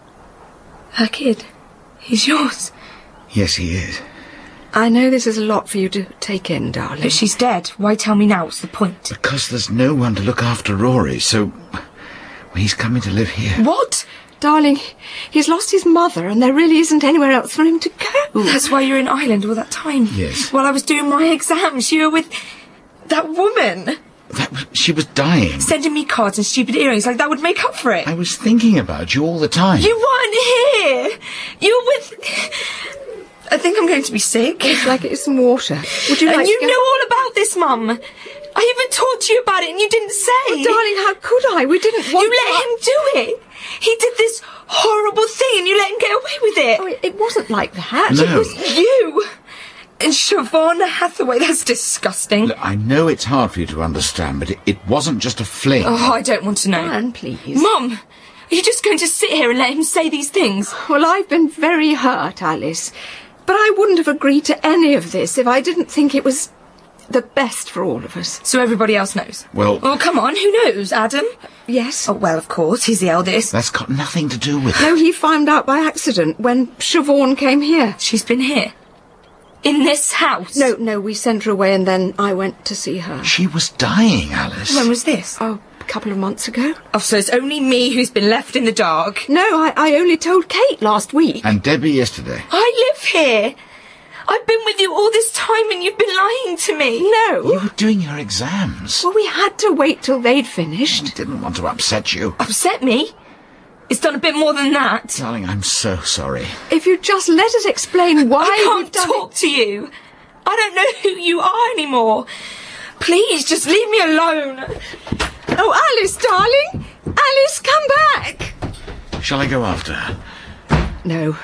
Her kid. He's yours. Yes, he is. I know this is a lot for you to take in, darling. But she's dead. Why tell me now? What's the point? Because there's no one to look after Rory, so he's coming to live here. What? Darling, he's lost his mother and there really isn't anywhere else for him to go. That's why you're in Ireland all that time. Yes. While I was doing my exams, you were with that woman. She was dying. Sending me cards and stupid earrings like that would make up for it. I was thinking about you all the time. You weren't here. You were with... I think I'm going to be sick. It's like it's some water. Would you like and you to know all about this, Mum. I even talked to you about it and you didn't say. Oh, darling, how could I? We didn't want You let him do it. He did this horrible thing and you let him get away with it. Oh, it wasn't like that. No. It was you. And Siobhan Hathaway, that's disgusting. Look, I know it's hard for you to understand, but it wasn't just a fling. Oh, I don't want to know. Anne, please. Mum, are you just going to sit here and let him say these things? Well, I've been very hurt, Alice. But I wouldn't have agreed to any of this if I didn't think it was the best for all of us. So everybody else knows? Well... Oh, come on, who knows? Adam? Yes. Oh, well, of course, he's the eldest. That's got nothing to do with it. No, he found out by accident when Siobhan came here. She's been here? In this house? No, we sent her away and then I went to see her. She was dying, Alice. When was this? Oh, a couple of months ago. Oh, so it's only me who's been left in the dark? No, I only told Kate last week. And Debbie yesterday. I live here. I've been with you all this time and you've been lying to me. No. You were doing your exams. Well, we had to wait till they'd finished. I didn't want to upset you. Upset me? It's done a bit more than that. Darling, I'm so sorry. If you just let us explain why I can't talk to you. I don't know who you are anymore. Please, just leave me alone. Oh, Alice, darling. Alice, come back. Shall I go after her? No.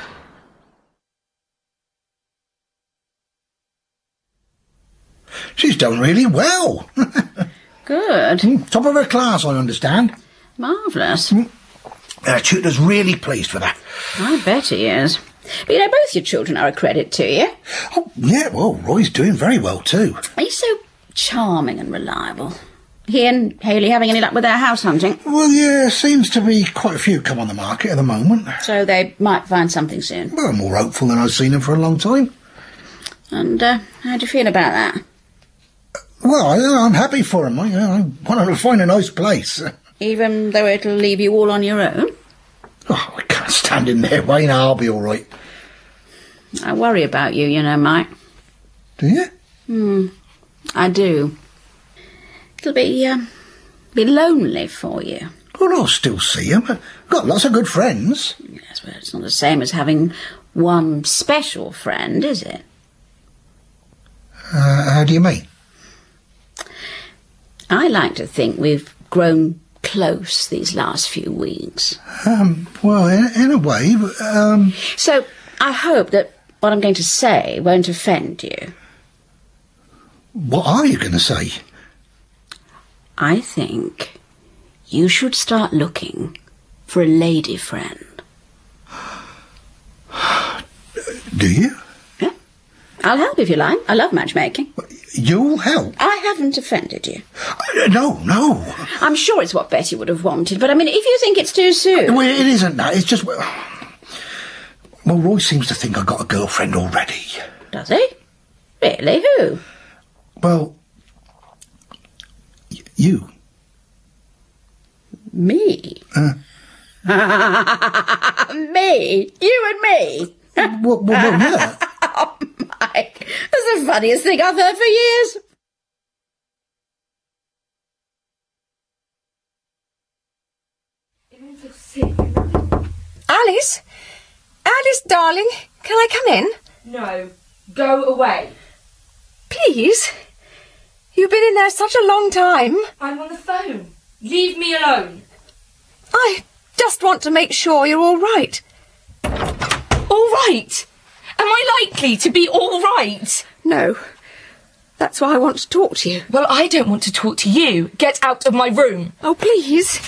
She's done really well. Good. Top of her class, I understand. Marvellous. Tutor's really pleased with her. I bet he is. But you know, both your children are a credit to you. Oh, yeah, well, Roy's doing very well too. He's so charming and reliable. He and Hayley having any luck with their house hunting? Well, yeah, seems to be quite a few come on the market at the moment. So they might find something soon. Well, I'm more hopeful than I've seen them for a long time. And how do you feel about that? Well, I'm happy for them. I want them to find a nice place. Even though it'll leave you all on your own? Oh, I can't stand in their way now. I'll be all right. I worry about you, you know, Mike. Do you? I do. It'll be lonely for you. Well, I'll still see them. I've got lots of good friends. Yes, but it's not the same as having one special friend, is it? How do you mean? I like to think we've grown close these last few weeks. Well, in a way, but, So, I hope that what I'm going to say won't offend you. What are you going to say? I think you should start looking for a lady friend. Do you? Yeah. I'll help if you like. I love matchmaking. You'll help? I haven't offended you. No. I'm sure it's what Betty would have wanted, but I mean, if you think it's too soon... Well, it isn't that. It's just... Well, Roy seems to think I've got a girlfriend already. Does he? Really? Who? Well... you. Me? Me? You and me? Well, yeah. Oh, Mike, that's the funniest thing I've heard for years. Alice? Alice, darling, can I come in? No. Go away. Please? You've been in there such a long time. I'm on the phone. Leave me alone. I just want to make sure you're all right. All right? Am I likely to be all right? No. That's why I want to talk to you. Well, I don't want to talk to you. Get out of my room. Oh, please. Just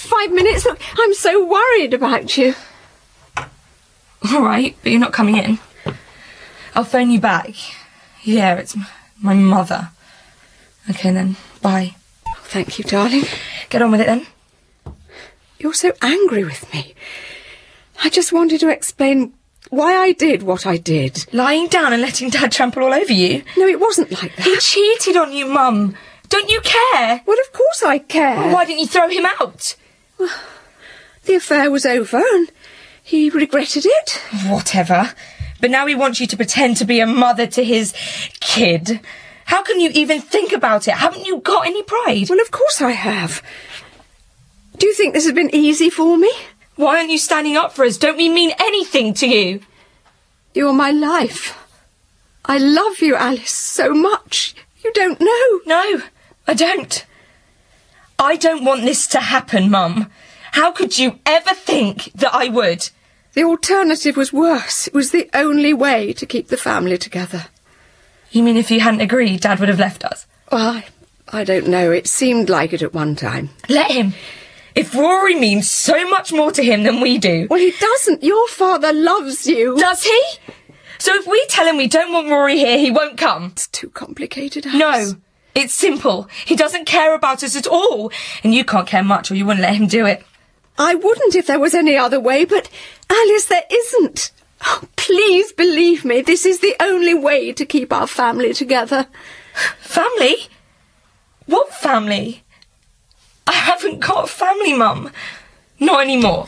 just 5 minutes. Look, I'm so worried about you. All right, but you're not coming in. I'll phone you back. Yeah, it's my mother. Okay, then. Bye. Oh, thank you, darling. Get on with it, then. You're so angry with me. I just wanted to explain why I did what I did. Lying down and letting Dad trample all over you? No, it wasn't like that. He cheated on you, Mum. Don't you care? Well, of course I care. Well, why didn't you throw him out? Well, the affair was over and he regretted it. Whatever. But now he wants you to pretend to be a mother to his kid. How can you even think about it? Haven't you got any pride? Well, of course I have. Do you think this has been easy for me? Why aren't you standing up for us? Don't we mean anything to you? You're my life. I love you, Alice, so much. You don't know. No, I don't. I don't want this to happen, Mum. How could you ever think that I would? The alternative was worse. It was the only way to keep the family together. You mean if you hadn't agreed, Dad would have left us? Well, I don't know. It seemed like it at one time. Let him. If Rory means so much more to him than we do... Well, he doesn't. Your father loves you. Does he? So if we tell him we don't want Rory here, he won't come? It's too complicated, Alice. No, it's simple. He doesn't care about us at all. And you can't care much or you wouldn't let him do it. I wouldn't if there was any other way, but, Alice, there isn't. Oh, please believe me, this is the only way to keep our family together. Family? What family? I haven't got a family, Mum. Not anymore.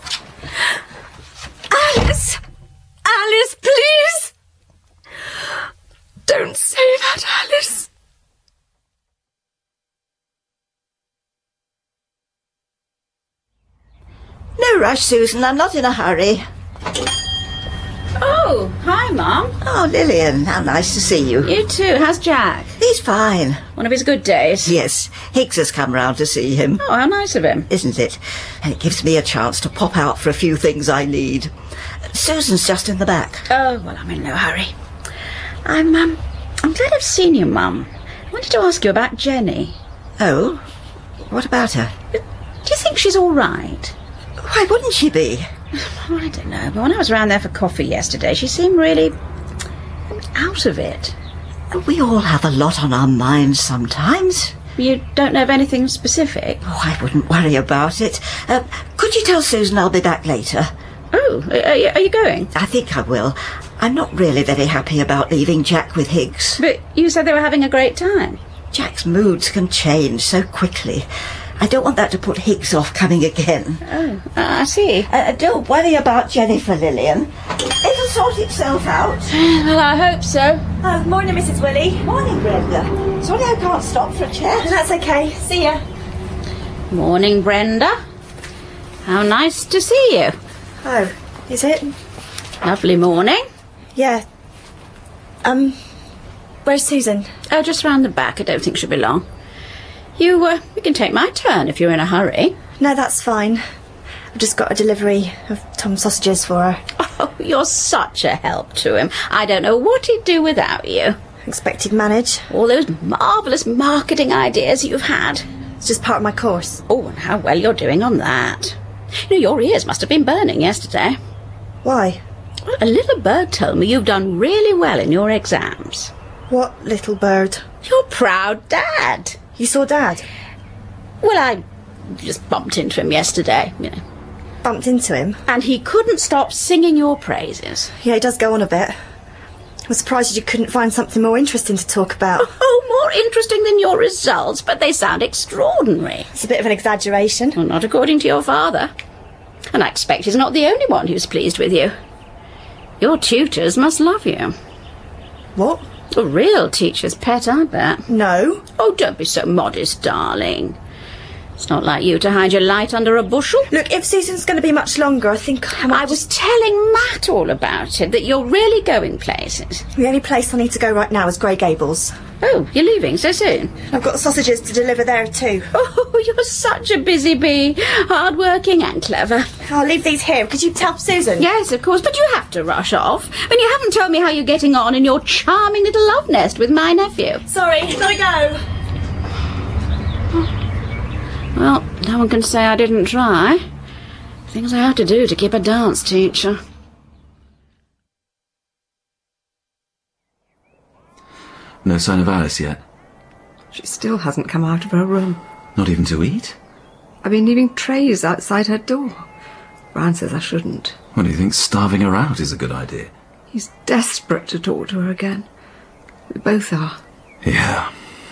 Alice! Alice, please! Don't say that, Alice. No rush, Susan. I'm not in a hurry. Oh, hi, Mum. Oh, Lillian, how nice to see you. You too. How's Jack? He's fine. One of his good days? Yes. Higgs has come round to see him. Oh, how nice of him. Isn't it? And it gives me a chance to pop out for a few things I need. Susan's just in the back. Oh, well, I'm in no hurry. I'm glad I've seen you, Mum. I wanted to ask you about Jenny. Oh? What about her? Do you think she's all right? Why wouldn't she be? Oh, I don't know, but when I was round there for coffee yesterday, she seemed really out of it. We all have a lot on our minds sometimes. You don't know of anything specific? Oh, I wouldn't worry about it. Could you tell Susan I'll be back later? Oh, are you going? I think I will. I'm not really very happy about leaving Jack with Higgs. But you said they were having a great time. Jack's moods can change so quickly. I don't want that to put Higgs off coming again. Oh, I see. Don't worry about Jennifer, Lillian. It'll sort itself out. Well, I hope so. Oh, morning, Mrs. Willie. Morning, Brenda. Sorry I can't stop for a chat. That's okay. See ya. Morning, Brenda. How nice to see you. Oh, is it? Lovely morning. Yeah. Where's Susan? Oh, just round the back. I don't think she'll be long. You can take my turn if you're in a hurry. No, that's fine. I've just got a delivery of Tom's sausages for her. Oh, you're such a help to him. I don't know what he'd do without you. Expect he'd manage. All those marvellous marketing ideas you've had. It's just part of my course. Oh, and how well you're doing on that. You know, your ears must have been burning yesterday. Why? Well, a little bird told me you've done really well in your exams. What little bird? Your proud dad. You saw Dad? Well, I just bumped into him yesterday, you know. Bumped into him? And he couldn't stop singing your praises. Yeah, he does go on a bit. I was surprised you couldn't find something more interesting to talk about. Oh, more interesting than your results, but they sound extraordinary. It's a bit of an exaggeration. Well, not according to your father. And I expect he's not the only one who's pleased with you. Your tutors must love you. What? A real teacher's pet, I bet. No. Oh, don't be so modest, darling. It's not like you to hide your light under a bushel. Look, if Susan's going to be much longer, I think I was telling Matt all about it, that you're really going places. The only place I need to go right now is Grey Gables. Oh, you're leaving so soon? I've got sausages to deliver there too. Oh, you're such a busy bee. Hard-working and clever. I'll leave these here. Could you tell Susan? Yes, of course, but you have to rush off. And you haven't told me how you're getting on in your charming little love nest with my nephew. Sorry, gotta go. Well, No one can say I didn't try. Things I had to do to keep a dance teacher. No sign of Alice yet? She still hasn't come out of her room. Not even to eat? I've been leaving trays outside her door. Brian says I shouldn't. What, do you think starving her out is a good idea? He's desperate to talk to her again. We both are. Yeah.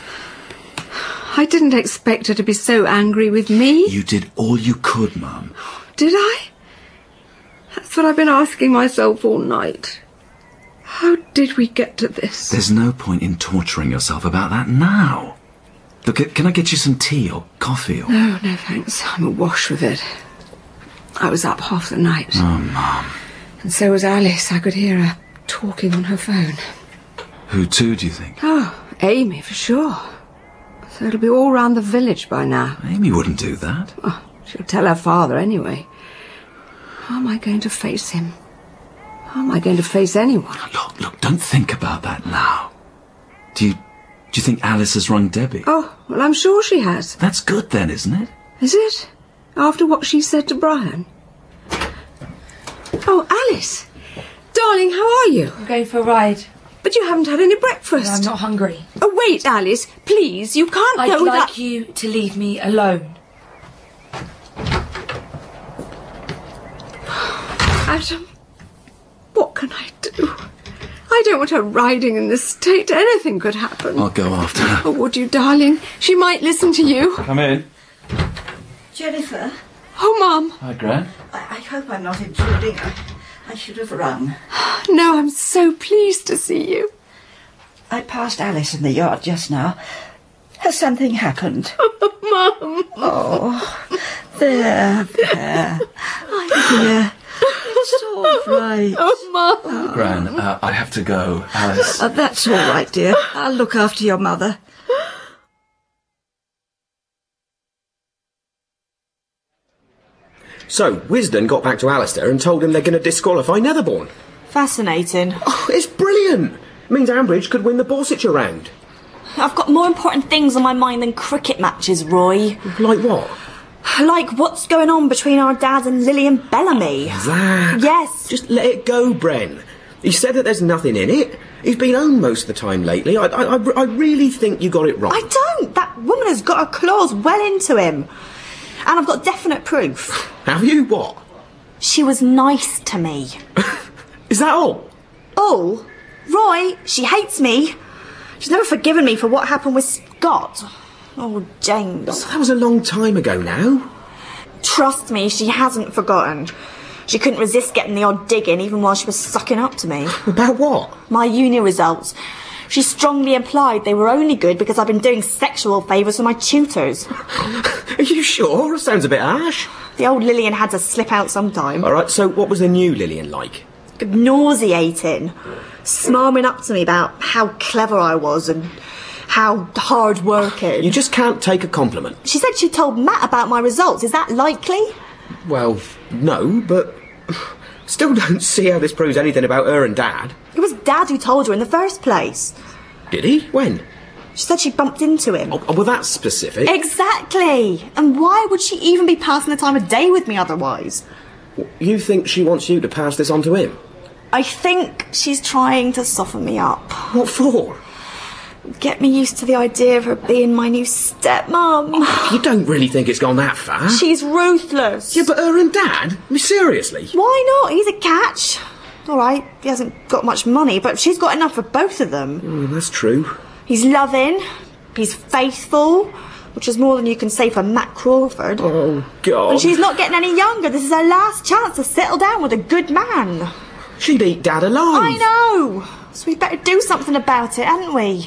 I didn't expect her to be so angry with me. You did all you could, Mum. Did I? That's what I've been asking myself all night. How did we get to this? There's no point in torturing yourself about that now. Look, can I get you some tea or coffee or... No, thanks. I'm awash with it. I was up half the night. Oh, Mum. And so was Alice. I could hear her talking on her phone. Who to, do you think? Oh, Amy, for sure. So it'll be all round the village by now. Amy wouldn't do that. Oh, she'll tell her father anyway. How am I going to face him? How am I going to face anyone? Look, don't think about that now. Do you think Alice has rung Debbie? Oh, well, I'm sure she has. That's good then, isn't it? Is it? After what she said to Brian? Oh, Alice! Darling, how are you? I'm going for a ride. But you haven't had any breakfast. No, I'm not hungry. Oh, wait, Alice, please, you can't go... I'd like you to leave me alone. Adam, what can I do? I don't want her riding in this state. Anything could happen. I'll go after her. Oh, would you, darling? She might listen to you. Come in. Jennifer? Oh, Mum. Hi, Gran. I hope I'm not intruding. I should have rung. No, I'm so pleased to see you. I passed Alice in the yard just now. Has something happened? Mum. Oh, there. Dear. It's all right. Oh, Mum. Gran, I have to go. Alice. That's all right, dear. I'll look after your mother. So, Wisden got back to Alistair and told him they're going to disqualify Netherbourne. Fascinating. Oh, it's brilliant! Means Ambridge could win the Borsetshire round. I've got more important things on my mind than cricket matches, Roy. Like what? Like what's going on between our dad and Lillian Bellamy. That? Yes. Just let it go, Bren. He said that there's nothing in it. He's been home most of the time lately. I really think you got it wrong. I don't. That woman has got her claws well into him. And I've got definite proof. Have you? What? She was nice to me. Is that all? All? Roy, she hates me. She's never forgiven me for what happened with Scott. Oh, James. That was a long time ago now. Trust me, she hasn't forgotten. She couldn't resist getting the odd dig in even while she was sucking up to me. About what? My uni results. She strongly implied they were only good because I've been doing sexual favours for my tutors. Are you sure? Sounds a bit harsh. The old Lillian had to slip out sometime. All right, so what was the new Lillian like? Nauseating. Smarming up to me about how clever I was and how hard-working. You just can't take a compliment. She said she told Matt about my results. Is that likely? Well, no, but still don't see how this proves anything about her and Dad. It was Dad who told her in the first place. Did he? When? She said she bumped into him. Oh, well, that's specific. Exactly. And why would she even be passing the time of day with me otherwise? You think she wants you to pass this on to him? I think she's trying to soften me up. What for? Get me used to the idea of her being my new stepmom. Oh, you don't really think it's gone that far? She's ruthless. Yeah, but her and Dad? I mean, seriously? Why not? He's a catch. All right, he hasn't got much money, but she's got enough for both of them. That's true. He's loving. He's faithful, which is more than you can say for Matt Crawford. Oh, God. And she's not getting any younger. This is her last chance to settle down with a good man. She'd eat Dad alive. I know. So we'd better do something about it, hadn't we?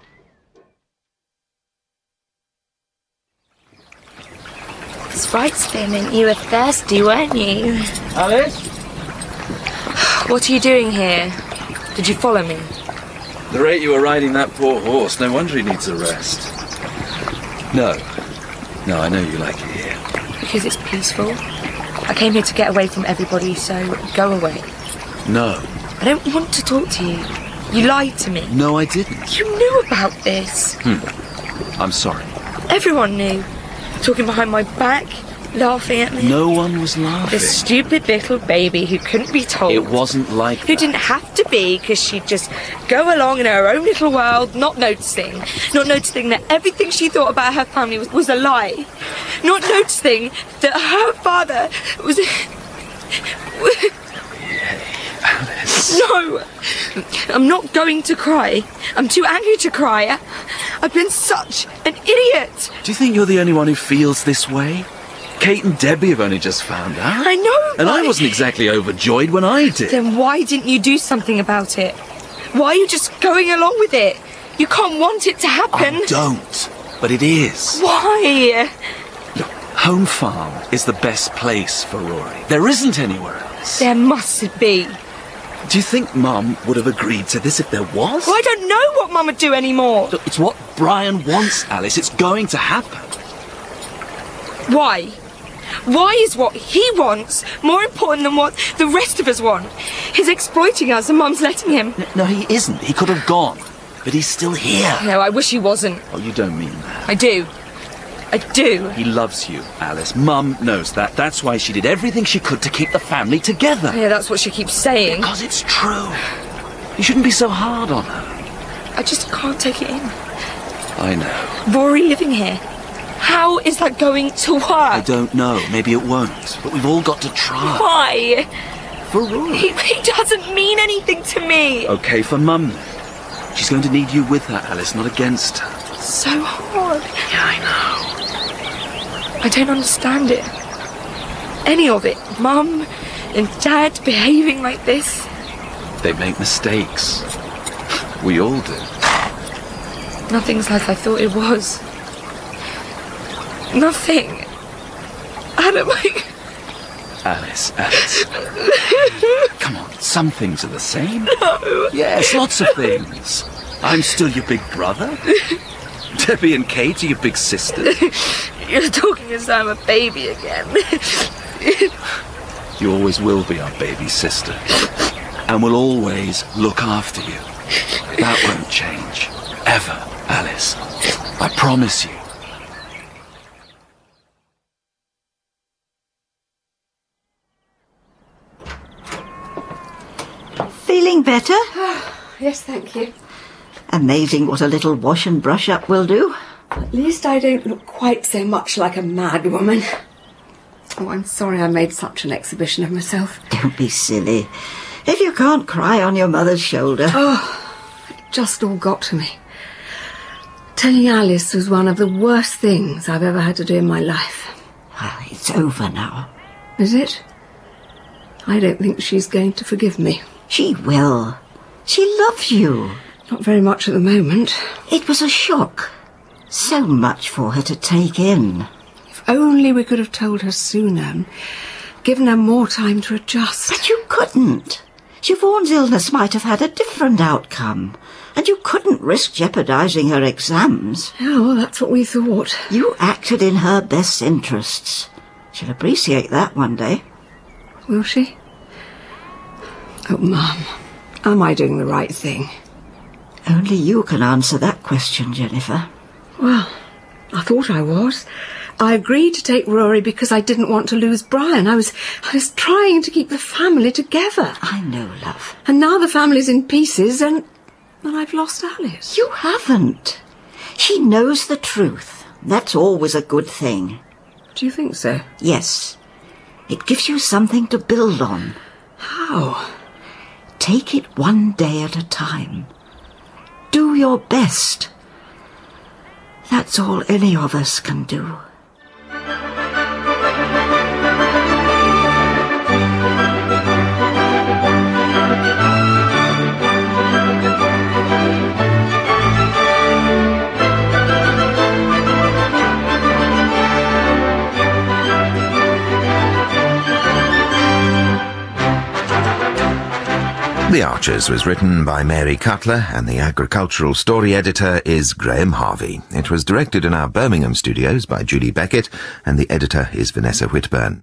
It's right, Spearmint. You were thirsty, weren't you? Alice? What are you doing here? Did you follow me? The rate you were riding that poor horse, no wonder he needs a rest. No, I know you like it here. Because it's peaceful. I came here to get away from everybody, so go away. No. I don't want to talk to you. You lied to me. No, I didn't. You knew about this. I'm sorry. Everyone knew. talking behind my back, laughing at me. No one was laughing. The stupid little baby who couldn't be told. It wasn't like Who didn't have to be, because she'd just go along in her own little world, not noticing that everything she thought about her family was a lie. Not noticing that her father was... Alice. No! I'm not going to cry. I'm too angry to cry. I've been such an idiot. Do you think you're the only one who feels this way? Kate and Debbie have only just found out. I know. And I wasn't exactly overjoyed when I did. Then why didn't you do something about it? Why are you just going along with it? You can't want it to happen. I don't. But it is. Why? Look, Home Farm is the best place for Rory. There isn't anywhere else. There must be. Do you think Mum would have agreed to this if there was? Well, I don't know what Mum would do anymore. Look, it's what Brian wants, Alice. It's going to happen. Why? Why is what he wants more important than what the rest of us want? He's exploiting us and Mum's letting him. No, he isn't. He could have gone. But he's still here. No, I wish he wasn't. Oh, you don't mean that. I do. I do. He loves you, Alice. Mum knows that. That's why she did everything she could to keep the family together. Yeah, that's what she keeps saying. Because it's true. You shouldn't be so hard on her. I just can't take it in. I know. Rory living here. How is that going to work? I don't know. Maybe it won't. But we've all got to try. Why? For Rory. He doesn't mean anything to me. Okay, for Mum then. She's going to need you with her, Alice, not against her. So hard. Yeah, I know. I don't understand it. Any of it. Mum and Dad behaving like this. They make mistakes. We all do. Nothing's like I thought it was. Nothing. Adam, Alice. Come on, some things are the same. No. Yes, lots of things. I'm still your big brother. Debbie and Kate are your big sisters. You're talking as though I'm a baby again. You always will be our baby sister. And we'll always look after you. That won't change. Ever, Alice. I promise you. Feeling better? Yes, thank you. Amazing what a little wash and brush up will do. At least I don't look quite so much like a mad woman. Oh, I'm sorry I made such an exhibition of myself. Don't be silly. If you can't cry on your mother's shoulder... Oh, it just all got to me. Telling Alice was one of the worst things I've ever had to do in my life. Well, it's over now. Is it? I don't think she's going to forgive me. She will. She loves you. Not very much at the moment. It was a shock. So much for her to take in. If only we could have told her sooner and given her more time to adjust. But you couldn't. Siobhan's illness might have had a different outcome. And you couldn't risk jeopardising her exams. Oh, well, that's what we thought. You acted in her best interests. She'll appreciate that one day. Will she? Oh, Mum, am I doing the right thing? Only you can answer that question, Jennifer. Well, I thought I was. I agreed to take Rory because I didn't want to lose Brian. I was trying to keep the family together. I know, love. And now the family's in pieces and I've lost Alice. You haven't. She knows the truth. That's always a good thing. Do you think so? Yes. It gives you something to build on. How? Take it one day at a time. Do your best. That's all any of us can do. The Archers was written by Mary Cutler and the agricultural story editor is Graham Harvey. It was directed in our Birmingham studios by Julie Beckett and the editor is Vanessa Whitburn.